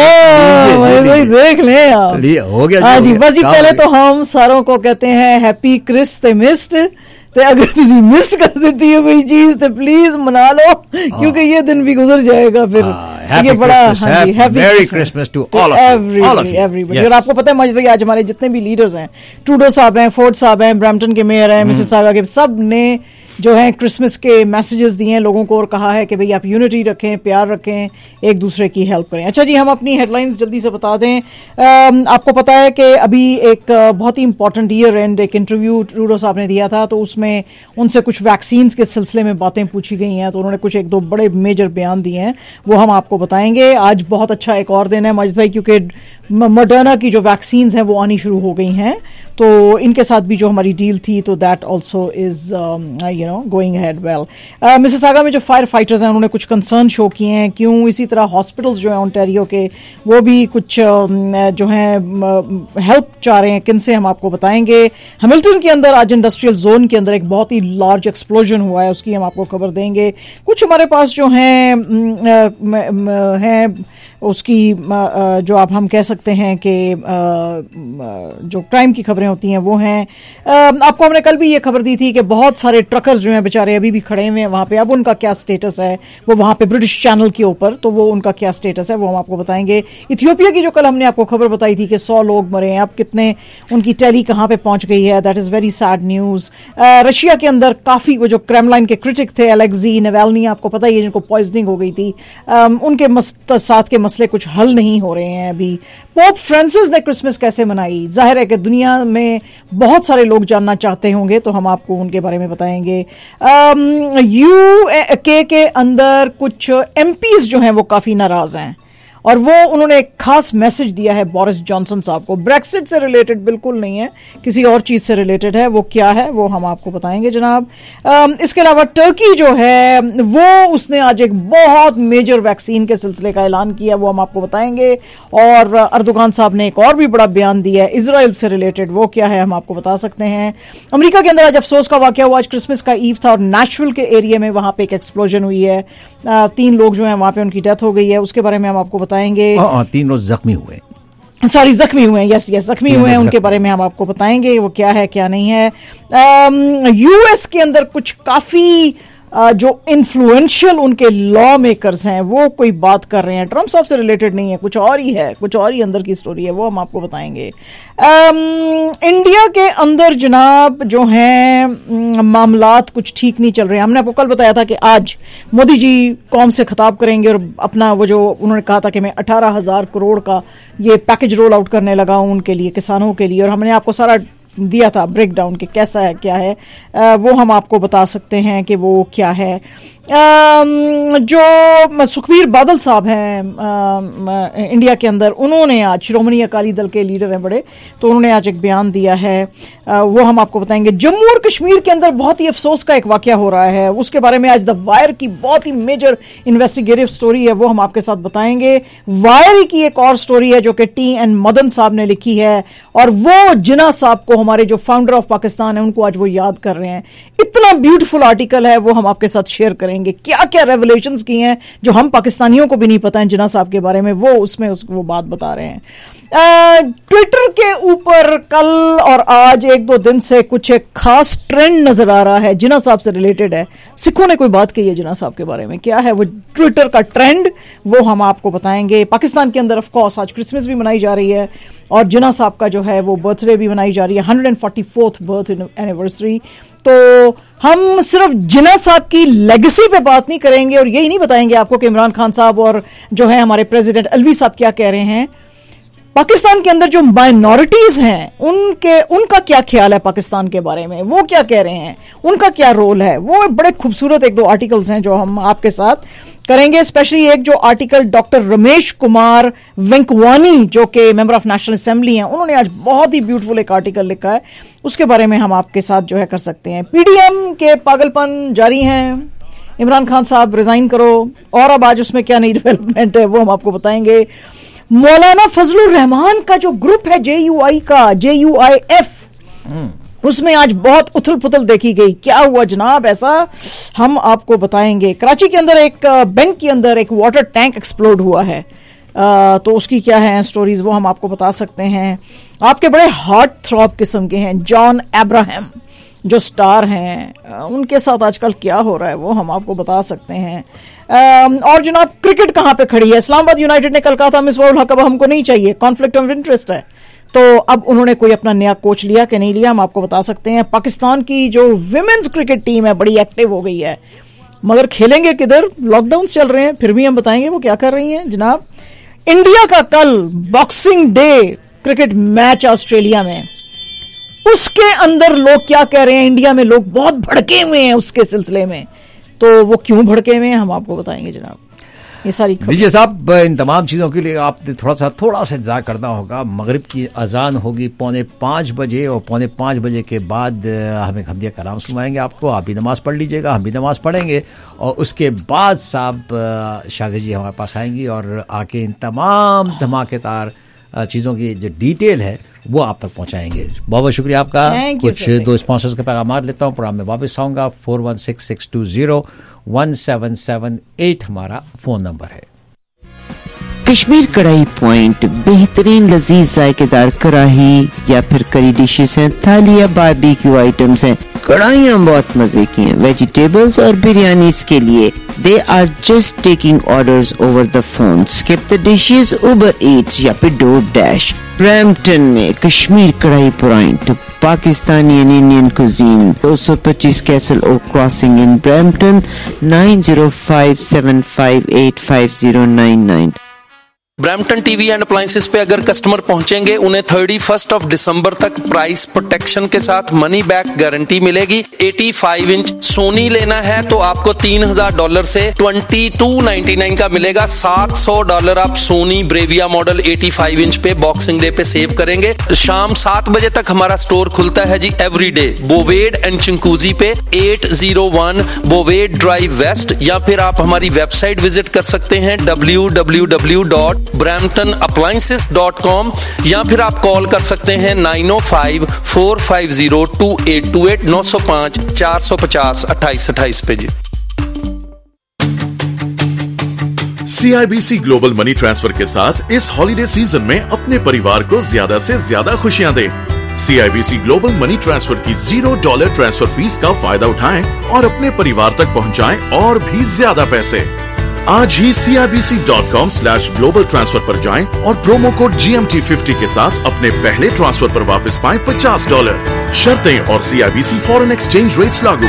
ادھر. دیکھ لیں آپ, ہو گیا. ہاں جی بس جی, پہلے تو ہم ساروں کو کہتے ہیں ہیپی کرسمس. تے اگر تسی مس کر دیتی ہو کوئی چیز تو پلیز منا لو, کیونکہ یہ دن بھی گزر جائے گا پھر. یہ بڑا merry Christmas to all of you. اور آپ کو پتہ ہے مجھ بھائی, آج ہمارے جتنے بھی لیڈرز ہیں, ٹروڈو صاحب ہیں, فورڈ صاحب ہیں, برامپٹن کے میئر ہیں, مسیساگا کے, سب نے جو ہیں کرسمس کے میسیجز دیے ہیں لوگوں کو اور کہا ہے کہ بھئی آپ یونٹی رکھیں, پیار رکھیں, ایک دوسرے کی ہیلپ کریں. اچھا جی, ہم اپنی ہیڈ لائنز جلدی سے بتا دیں. آپ کو پتا ہے کہ ابھی ایک بہت ہی امپورٹنٹ ایئر اینڈ ایک انٹرویو ٹروڈو صاحب نے دیا تھا, تو اس میں ان سے کچھ ویکسینز کے سلسلے میں باتیں پوچھی گئی ہیں, تو انہوں نے کچھ ایک دو بڑے میجر بیان دیے ہیں, وہ ہم آپ کو بتائیں گے. آج بہت اچھا ایک اور دن ہے ماجد بھائی, کیونکہ مڈرنا کی جو ویکسینز ہیں وہ آنی شروع ہو گئی ہیں, تو ان کے ساتھ بھی جو ہماری ڈیل تھی تو that also is you know going head well. Mississauga میں جو فائر فائٹرز ہیں انہوں نے کچھ کنسرن شو کیے ہیں, کیوں. اسی طرح ہاسپٹلز جو ہیں اونٹیریو کے وہ بھی کچھ جو ہیں ہیلپ چاہ رہے ہیں, کن سے ہم آپ کو بتائیں گے. ہیملٹن کے اندر آج انڈسٹریل زون کے اندر ایک بہت ہی لارج ایکسپلوژن ہوا ہے, اس کی ہم آپ کو خبر دیں گے. کچھ ہمارے پاس جو ہیں ہیں اس کی جو آپ ہم کہہ سکتے ہیں کہ جو کرائم کی خبریں ہوتی ہیں وہ ہیں. آپ کو ہم نے کل بھی یہ خبر دی تھی کہ بہت سارے ٹرکرز جو ہیں بیچارے ابھی بھی کھڑے ہوئے ہیں وہاں پہ, اب ان کا کیا سٹیٹس ہے, وہ وہاں پہ برٹش چینل کے اوپر, تو وہ ان کا کیا سٹیٹس ہے وہ ہم آپ کو بتائیں گے. ایتھیوپیا کی جو کل ہم نے آپ کو خبر بتائی تھی کہ سو لوگ مرے ہیں, اب کتنے ان کی ٹیلی کہاں پہ پہنچ گئی ہے, that is very sad news. Russia کے اندر کافی وہ جو کریملائن کے کرٹک تھے الیگزی نوالنی, آپ کو پتہ ہی ہے جن کو پوائزننگ ہو گئی تھی, ان کے ساتھ کے مسئلے کچھ حل نہیں ہو رہے ہیں ابھی. پوپ فرانسس نے کرسمس کیسے منائی, ظاہر ہے کہ دنیا میں بہت سارے لوگ جاننا چاہتے ہوں گے, تو ہم آپ کو ان کے بارے میں بتائیں گے. یو کے کے اندر کچھ ایم پیز جو ہیں وہ کافی ناراض ہیں, اور وہ انہوں نے ایک خاص میسج دیا ہے بورس جانسن صاحب کو. بریکسٹ سے ریلیٹڈ بالکل نہیں ہے, کسی اور چیز سے ریلیٹڈ ہے. وہ کیا ہے وہ ہم آپ کو بتائیں گے جناب. اس کے علاوہ ٹرکی جو ہے وہ اس نے آج ایک بہت میجر ویکسین کے سلسلے کا اعلان کیا, وہ ہم آپ کو بتائیں گے. اور اردوغان صاحب نے ایک اور بھی بڑا بیان دیا ہے اسرائیل سے ریلیٹڈ, وہ کیا ہے ہم آپ کو بتا سکتے ہیں. امریکہ کے اندر آج افسوس کا واقعہ ہوا, آج کرسمس کا ایو تھا اور نیشول کے ایریا میں وہاں پہ ایک ایکسپلوژن ہوئی ہے. تین لوگ جو ہیں وہاں پہ ان کی ڈیتھ ہو گئی ہے, اس کے بارے میں ہم آپ کو بتائیں گے. تین لوگ زخمی ہوئے, سوری زخمی ہوئے ہیں, یس یس زخمی ہوئے ہیں, ان کے بارے میں ہم آپ کو بتائیں گے وہ کیا ہے کیا نہیں ہے. یو ایس کے اندر کچھ کافی جو انفلوئنشل ان کے لا میکرز ہیں وہ کوئی بات کر رہے ہیں, ٹرمپ صاحب سے ریلیٹڈ نہیں ہے, کچھ اور ہی ہے, کچھ اور ہی اندر کی سٹوری ہے, وہ ہم آپ کو بتائیں گے. انڈیا کے اندر جناب جو ہیں معاملات کچھ ٹھیک نہیں چل رہے ہیں. ہم نے آپ کو کل بتایا تھا کہ آج مودی جی قوم سے خطاب کریں گے اور اپنا وہ جو انہوں نے کہا تھا کہ میں اٹھارہ ہزار کروڑ کا یہ پیکج رول آؤٹ کرنے لگا ہوں ان کے لیے, کسانوں کے لیے, اور ہم نے آپ کو سارا دیا تھا بریک ڈاؤن کہ کیسا ہے کیا ہے, وہ ہم آپ کو بتا سکتے ہیں کہ وہ کیا ہے. جو سکھبیر بادل صاحب ہیں انڈیا کے اندر, انہوں نے آج شرومنی اکالی دل کے لیڈر ہیں بڑے, تو انہوں نے آج ایک بیان دیا ہے, وہ ہم آپ کو بتائیں گے. جموں اور کشمیر کے اندر بہت ہی افسوس کا ایک واقعہ ہو رہا ہے, اس کے بارے میں آج دا وائر کی بہت ہی میجر انویسٹیگیٹو سٹوری ہے, وہ ہم آپ کے ساتھ بتائیں گے. وائر کی ایک اور سٹوری ہے جو کہ ٹی این مدن صاحب نے لکھی ہے, اور وہ جناح صاحب کو, ہمارے جو فاؤنڈر آف پاکستان ہیں, ان کو آج وہ یاد کر رہے ہیں. اتنا بیوٹیفل آرٹیکل ہے, وہ ہم آپ کے ساتھ شیئر کریں گے. کیا کیا ریولیشنز کی ہیں جو ہم پاکستانیوں کو بھی نہیں پتہ ہیں جناح صاحب کے بارے میں, وہ اس میں اس وہ بات بتا رہے ہیں. ٹویٹر کے اوپر کل اور آج ایک دو دن سے کچھ ایک خاص ٹرینڈ نظر آ رہا ہے, جناح صاحب سے ریلیٹڈ ہے. سکھوں نے کوئی بات کہی ہے جناح صاحب کے بارے میں, کیا ہے وہ ٹویٹر کا ٹرینڈ, وہ ہم آپ کو بتائیں گے. پاکستان کے اندر آف کورس آج کرسمس بھی منائی جا رہی ہے, اور جناح صاحب کا جو ہے وہ برتھ ڈے بھی منائی جا رہی ہے, hundred and forty fourth birth anniversary. تو ہم صرف جناح صاحب کی لیگیسی پہ بات نہیں کریں گے, اور یہی نہیں بتائیں گے آپ کو کہ عمران خان صاحب اور جو ہے ہمارے پریزیڈنٹ الوی صاحب کیا کہہ رہے ہیں. پاکستان کے اندر جو مائنورٹیز ہیں ان کے ان کا کیا خیال ہے پاکستان کے بارے میں, وہ کیا کہہ رہے ہیں, ان کا کیا رول ہے. وہ بڑے خوبصورت ایک دو آرٹیکلز ہیں جو ہم آپ کے ساتھ کریں گے. اسپیشلی ایک جو آرٹیکل ڈاکٹر رمیش کمار وینکوانی جو کہ ممبر آف نیشنل اسمبلی ہیں, انہوں نے آج بہت ہی بیوٹیفل ایک آرٹیکل لکھا ہے, اس کے بارے میں ہم آپ کے ساتھ جو ہے کر سکتے ہیں. پی ڈی ایم کے پاگل پن جاری ہیں, عمران خان صاحب ریزائن کرو, اور اب آج اس میں کیا نئی ڈیولپمنٹ ہے وہ ہم آپ کو بتائیں گے. مولانا فضل الرحمان کا جو گروپ ہے جے یو آئی کا, جے یو آئی ایف, اس میں آج بہت اتھل پتھل دیکھی گئی. کیا ہوا جناب ایسا, ہم آپ کو بتائیں گے. کراچی کے اندر ایک بینک کے اندر ایک واٹر ٹینک ایکسپلوڈ ہوا ہے, تو اس کی کیا ہے سٹوریز, وہ ہم آپ کو بتا سکتے ہیں. آپ کے بڑے ہارٹ تھروب قسم کے ہیں جان ابراہم جو سٹار ہیں, ان کے ساتھ آج کل کیا ہو رہا ہے وہ ہم آپ کو بتا سکتے ہیں. اور جناب کرکٹ کہاں پہ کھڑی ہے, اسلام آباد یونائیٹڈ نے کل کہا تھا مصباح الحق اب ہم کو نہیں چاہیے, کانفلکٹ آف انٹرسٹ ہے, تو اب انہوں نے کوئی اپنا نیا کوچ لیا کہ نہیں لیا, ہم آپ کو بتا سکتے ہیں. پاکستان کی جو ویمنز کرکٹ ٹیم ہے بڑی ایکٹیو ہو گئی ہے, مگر کھیلیں گے کدھر, لاک ڈاؤن چل رہے ہیں, پھر بھی ہم بتائیں گے وہ کیا کر رہی ہیں جناب. انڈیا کا کل boxing day cricket match Australia میں, اس کے اندر لوگ کیا کہہ رہے ہیں, انڈیا میں لوگ بہت بھڑکے ہوئے ہیں اس کے سلسلے میں, تو وہ کیوں بھڑکے ہوئے ہیں ہم آپ کو بتائیں گے جناب. یہ ساری وجے صاحب ان تمام چیزوں کے لیے آپ نے تھوڑا سا تھوڑا سا انتظار کرنا ہوگا. مغرب کی اذان ہوگی پونے پانچ بجے, اور پونے پانچ بجے کے بعد ہمیں حمدیہ کلام سنوائیں گے آپ کو. آپ بھی نماز پڑھ لیجیے گا, ہم بھی نماز پڑھیں گے, اور اس کے بعد صاحب شاہزہ جی ہمارے پاس آئیں گی اور آ کے ان تمام دھماکے دار چیزوں کی جو ڈیٹیل ہے وہ آپ تک پہنچائیں گے. بہت بہت شکریہ آپ کا. کچھ دو اسپانسرز کے پیغامات لیتا ہوں, پروگرام میں واپس آؤں گا. Four one six six two zero one seven seven eight ہمارا فون نمبر ہے. کشمیر کڑاہی پوائنٹ بہترین لذیذ ذائقے دار کڑاہی یا پھر کری ڈشز ہیں, تھالی یا باربیکیو آئٹمس ہیں. کڑھائیاں بہت مزے کی ہیں, ویجیٹیبلز اور بریانیز کے لیے. They are just taking orders over the phone. Skip the dishes, Uber Eats یا پھر DoorDash. برمپٹن میں Kashmir Karahi point, Pakistani and Indian cuisine, دو سو پچیس Castle Oak Crossing in Brampton, nine zero five seven five eight five zero nine nine. Brampton TV and appliances पे अगर customer पहुंचेंगे उन्हें थर्टी फर्स्ट ऑफ दिसंबर तक प्राइस प्रोटेक्शन के साथ मनी बैक गारंटी मिलेगी। पचासी इंच सोनी लेना है तो आपको तीन हजार डॉलर से बाईस सौ निन्यानवे का मिलेगा। सात सौ डॉलर आप सोनी ब्रेविया मॉडल पचासी इंच पे बॉक्सिंग डे पे सेव करेंगे। शाम सात बजे तक हमारा स्टोर खुलता है जी एवरी डे बोवेड एंड चिंकूजी पे आठ सौ एक बोवेड ड्राइव वेस्ट, या फिर आप हमारी वेबसाइट विजिट कर सकते हैं W W W dot Brampton appliances dot com, या फिर आप कॉल कर सकते हैं नाइन ओ five four five zero two eight two eight नौ सौ पाँच चार सौ पचास अट्ठाईस अट्ठाईस पे जी। C I B C global money transfer के साथ इस हॉलिडे सीजन में अपने परिवार को ज्यादा से ज्यादा खुशियां दें। C I B C global money transfer की जीरो डॉलर ट्रांसफर फीस का फायदा उठाएं और अपने परिवार तक पहुंचाएं और भी ज्यादा पैसे। आज ही C I B C dot com slash global transfer पर जाएं और promo code G M T fifty के साथ अपने पहले ट्रांसफर पर वापस पाएं पचास डॉलर। शर्तें और C I B C foreign exchange rates लागू।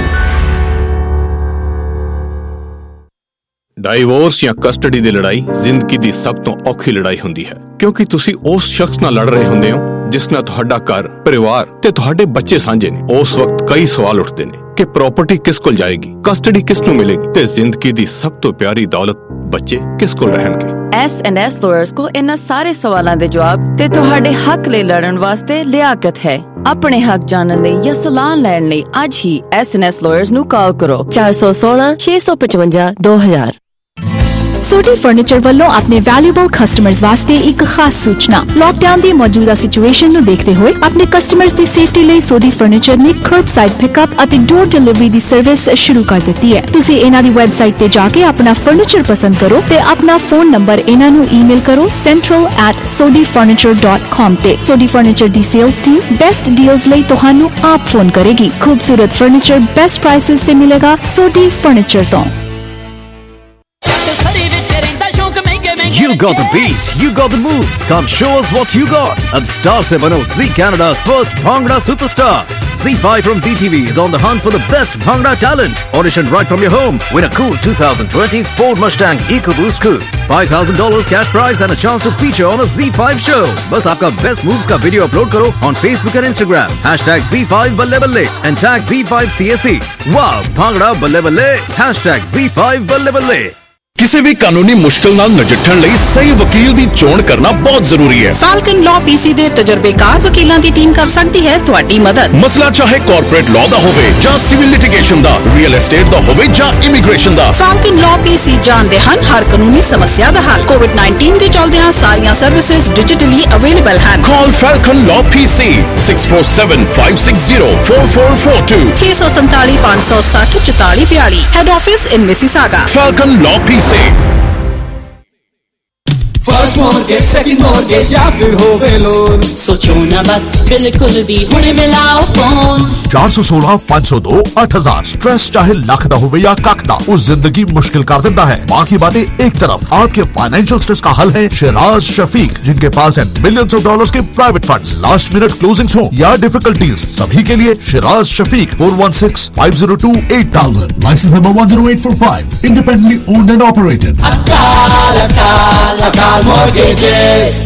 ਡਾਈਵੋਰਸ ਜਾਂ ਕਸਟਡੀ ਦੀ ਲੜਾਈ ਜ਼ਿੰਦਗੀ ਦੀ ਸਭ ਤੋਂ ਔਖੀ ਲੜਾਈ ਹੁੰਦੀ ਹੈ, ਕਿਉਂਕਿ ਤੁਸੀਂ ਉਸ ਸ਼ਖਸ ਨਾਲ ਲੜ ਰਹੇ ਹੁੰਦੇ ਹੋ ਜਿਸ ਨਾਲ ਤੁਹਾਡਾ ਘਰ, ਪਰਿਵਾਰ ਤੇ ਤੁਹਾਡੇ ਬੱਚੇ ਸਾਂਝੇ ਨੇ। ਉਸ ਵਕਤ ਕਈ ਸਵਾਲ ਉੱਠਦੇ ਨੇ ਕਿ ਪ੍ਰਾਪਰਟੀ ਕਿਸ ਕੋਲ ਜਾਏਗੀ, ਕਸਟਡੀ ਕਿਸ ਨੂੰ ਮਿਲੇਗੀ ਤੇ ਜ਼ਿੰਦਗੀ ਦੀ ਸਭ ਤੋਂ ਪਿਆਰੀ ਦੌਲਤ ਬੱਚੇ ਕਿਸ ਕੋਲ ਰਹਿਣਗੇ। ਐਸ ਐਂਡ ਐਸ ਲਾਇਰਸ ਕੋਲ ਇਹਨਾਂ ਸਾਰੇ ਸਵਾਲਾਂ ਦੇ ਜਵਾਬ ਤੇ ਤੁਹਾਡੇ ਹੱਕ ਲਈ ਲੜਨ ਵਾਸਤੇ ਲਿਆਕਤ ਹੈ। ਆਪਣੇ ਹੱਕ ਜਾਣਨ ਲਈ ਜਾਂ ਸਲਾਹ ਲੈਣ ਲਈ ਅੱਜ ਹੀ ਐਸ ਐਂਡ ਐਸ ਲਾਇਰਸ ਨੂੰ ਕਾਲ ਕਰੋ ਚਾਰ ਸੌ ਸੋਲਾਂ ਛੇ ਸੌ ਪਚਵੰਜਾ ਦੋ ਹਜ਼ਾਰ। ਸੋਡੀ ਫਰਨੀਚਰ ਵੱਲੋਂ ਆਪਣੇ ਵੈਲਿਊਬਲ ਕਸਟਮਰਸ ਵਾਸਤੇ ਇੱਕ ਖਾਸ ਸੂਚਨਾ। ਲਾਕਡਾਊਨ ਦੀ ਮੌਜੂਦਾ ਸਿਚੁਏਸ਼ਨ ਨੂੰ ਦੇਖਦੇ ਹੋਏ ਆਪਣੇ ਕਸਟਮਰਸ ਦੀ ਸੇਫਟੀ ਲਈ ਸੋਡੀ ਫਰਨੀਚਰ ਨੇ ਕਰਬਸਾਈਡ ਪਿਕਅਪ ਅਤੇ ਡੋਰ ਡਿਲੀਵਰੀ ਦੀ ਸਰਵਿਸ ਸ਼ੁਰੂ ਕਰ ਦਿੱਤੀ ਹੈ। ਤੁਸੀਂ ਇਹਨਾਂ ਦੀ ਵੈਬਸਾਈਟ ਤੇ ਜਾ ਕੇ ਆਪਣਾ ਫਰਨੀਚਰ ਪਸੰਦ ਕਰੋ ਤੇ ਆਪਣਾ ਫੋਨ ਨੰਬਰ ਇਹਨਾਂ ਨੂੰ ਈਮੇਲ ਕਰੋ central at sodi furniture dot com ਤੇ। ਸੋਡੀ ਫਰਨੀਚਰ ਦੀ ਸੇਲਸ ਟੀਮ ਬੈਸਟ ਡੀਲਸ ਲਈ ਤੁਹਾਨੂੰ ਆਪ ਫੋਨ ਕਰੇਗੀ। ਖੂਬਸੂਰਤ ਫਰਨੀਚਰ ਬੈਸਟ ਪ੍ਰਾਈਸਿਸ ਤੇ ਮਿਲੇਗਾ ਸੋਡੀ ਫਰਨੀਚਰ ਤੋਂ। You got the beat, you got the moves. Come show us what you got. Ab star se bano Z Canada's first Bhangra superstar. Z five from Z T V is on the hunt for the best Bhangra talent. Audition right from your home. Win a cool twenty twenty Ford Mustang EcoBoost coupe. five thousand dollars cash prize and a chance to feature on a Z five show. Bas aapka best moves ka video upload karo on Facebook and Instagram. Hashtag Z five balle balle and tag Z five C S E. Wow, Bhangra balle balle. Hashtag Z five balle balle. ਕਿਸੇ ਵੀ ਕਾਨੂੰਨੀ ਮੁਸ਼ਕਲ ਨਾਲ ਨਜਿੱਠਣ ਲਈ ਸਹੀ ਵਕੀਲ ਦੀ ਚੋਣ ਕਰਨਾ ਬਹੁਤ ਜ਼ਰੂਰੀ ਹੈ। ਫਾਲਕਨ ਲਾਅ ਪੀ ਸੀ ਦੇ ਤਜਰਬੇਕਾਰ ਵਕੀਲਾਂ ਦੀ ਟੀਮ ਕਰ ਸਕਦੀ ਹੈ ਤੁਹਾਡੀ ਮਦਦ। ਮਸਲਾ ਚਾਹੇ ਕਾਰਪੋਰੇਟ ਲਾਅ ਦਾ ਹੋਵੇ ਜਾਂ ਸਿਵਲ ਲਿਟੀਗੇਸ਼ਨ ਦਾ, ਰੀਅਲ ਐਸਟੇਟ ਦਾ ਹੋਵੇ ਜਾਂ ਇਮੀਗ੍ਰੇਸ਼ਨ ਦਾ, ਫਾਲਕਨ ਲਾਅ ਪੀ ਸੀ ਜਾਣਦੇ ਹਨ ਹਰ ਕਾਨੂੰਨੀ ਸਮੱਸਿਆ ਦਾ ਹੱਲ। ਕੋਵਿਡ ਉੱਨੀ ਦੇ ਚੱਲਦਿਆਂ ਸਾਰੀਆਂ ਸਰਵਿਸਿਜ਼ ਡਿਜੀਟਲੀ ਅਵੇਲੇਬਲ ਹਨ। Call Falcon law P C six four seven five six zero four four four two ਛੇ ਸੌ ਸੰਤਾਲੀ ਪੰਜ ਸੌ ਸੱਠ ਚੁਤਾਲੀ ਬਿਆਲੀ। Head office in Mississauga. Falcon law P C. First mortgage, second mortgage या फिर होवे लोन, सोचो ना बस बिल्कुल भी हुणे मिलाओ फोन। चार सौ सोलह पाँच सौ दो आठ हजार स्ट्रेस चाहे लख दा होवे या कख दा, उस जिंदगी मुश्किल कर देता है। बाकी बातें एक तरफ, आपके फाइनेंशियल स्ट्रेस का हल है शिराज शफीक, जिनके पास है मिलियंस ऑफ डॉलर्स के private funds. Last minute closings हो या डिफिकल्टीज, सभी के लिए Shiraz Shafiq four one six five zero two eight thousand, license number one zero eight four five, independently owned and operated. Akal Akal Akal mortgages.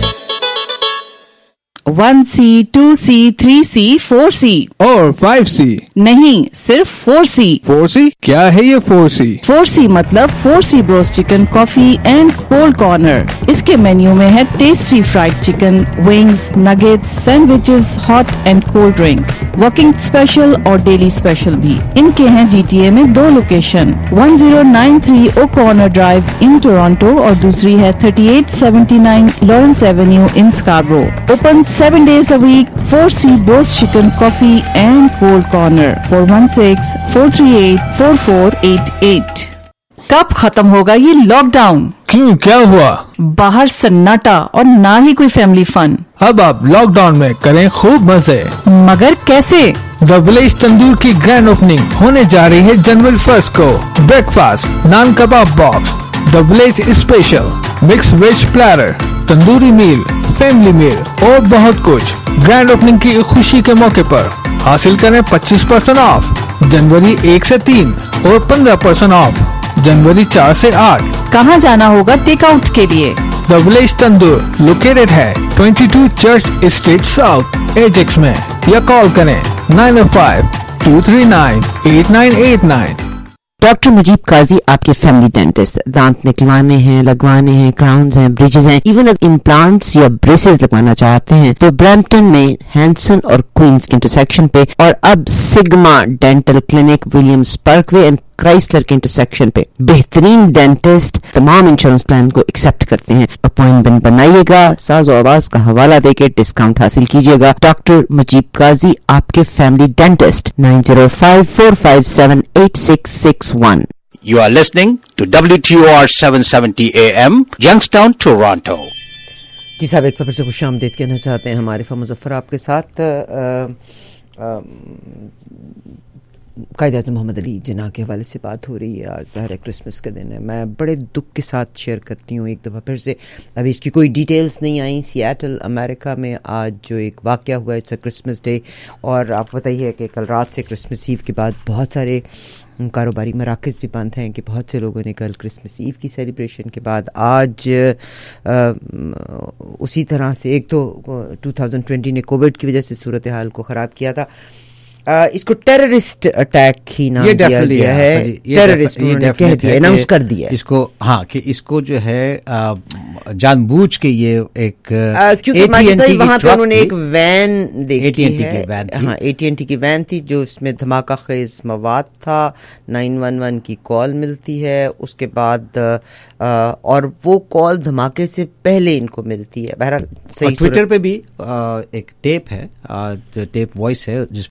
One C, two C, three C, four C और five सी नहीं, सिर्फ four सी। Four सी क्या है ये four सी? Four C मतलब four C broast chicken, coffee and cold corner. इसके menu में है tasty fried chicken, wings, nuggets, sandwiches, hot and cold drinks, working special और डेली स्पेशल भी। इनके हैं जीटीए में दो location, one zero nine three O corner drive in Toronto और दूसरी है thirty eight seventy nine Lawrence avenue in Scarborough. Open seven days a week. four C Bros Chicken, Coffee and Cold Corner. four one six four three eight four four eight eight. कब खत्म होगा ये lockdown? क्यों, क्या हुआ? बाहर सन्नाटा और ना ही कोई फैमिली फन। अब आप लॉकडाउन में करें खूब मजे, मगर कैसे? द विलेज तंदूर की ग्रैंड ओपनिंग होने जा रही है जनवरी फर्स्ट को। Breakfast, naan kebab box, the village special, mix veg platter, tandoori meal, family meal और बहुत कुछ। ग्रैंड ओपनिंग की खुशी के मौके पर हासिल करें पच्चीस परसेंट ऑफ जनवरी एक से तीन और पंद्रह परसेंट ऑफ जनवरी चार से आठ। कहाँ जाना होगा टेक आउट के लिए? The Village Tandoor located है twenty-two Church Street South, Ajax में, या कॉल करें nine oh five, two three nine, eight nine eight nine. Doctor Mujeeb Qazi आपके फैमिली डेंटिस्ट, दांत निकलवाने हैं, लगवाने हैं, क्राउन्स हैं, ब्रिजेस हैं, इवन अगर इम्प्लांट्स या ब्रेसेस लगवाना चाहते हैं तो ब्रैम्पटन में हैंसन और क्वींस के इंटरसेक्शन पे, और अब sigma dental clinic Williams Parkway and Chrysler के इंटरसेक्शन पे बेहतरीन डेंटिस्ट तमाम इंश्योरेंस प्लान को एक्सेप्ट करते हैं. अपॉइंटमेंट बनाइएगा, साज और आवाज का हवाला देके डिस्काउंट हासिल कीजिएगा. डॉक्टर मुजीब काजी आपके family dentist, nine zero five, four five seven, eight six six one. You are listening to W T O R seven seventy A M, Youngstown, Toronto. जी साहब, एक बार से खुश आमदीद कहना चाहते हैं हमारे फा मुजफ्फर आपके साथ. आ, आ, कायद आज़म मोहम्मद अली जिन्ना के हवाले से बात हो रही है. आज ज़ाहिर है क्रिसमस का दिन है. मैं बड़े दुख के साथ शेयर करती हूँ एक दफ़ा फिर से, अभी इसकी कोई डिटेल्स नहीं आई. सियाटल अमेरिका में आज जो एक वाक़या हुआ, इट्स अ क्रिसमस डे, और आप बताइए कि कल रात से क्रिसमस ईव के बाद बहुत सारे कारोबारी मराकज़ भी बंद हैं कि बहुत से लोगों ने कल क्रिसमस ईव की सेलिब्रेशन के बाद आज आ, उसी तरह से एक तो ट्वेंटी ट्वेंटी ने कोविड की वजह से सूरत हाल को ख़राब किया था. Uh, इसको टेररिस्ट अटैक ही नाम दिया गया है. टेररिस्ट उन्होंने कह दिया, अनाउंस कर दिया इसको, हाँ, कि इसको जो है जानबूझ के ये एक uh, क्योंकि वहाँ पे उन्होंने एक वैन देखी है, हाँ ए टी एन टी की वैन थी जो इसमें धमाका खेज मवाद था. नाइन वन वन की कॉल मिलती है, उसके बाद uh, और वो कॉल धमाके से पहले इनको मिलती है. बहरहाल ट्विटर पे भी uh, एक टेप है, टेप वॉइस है जिस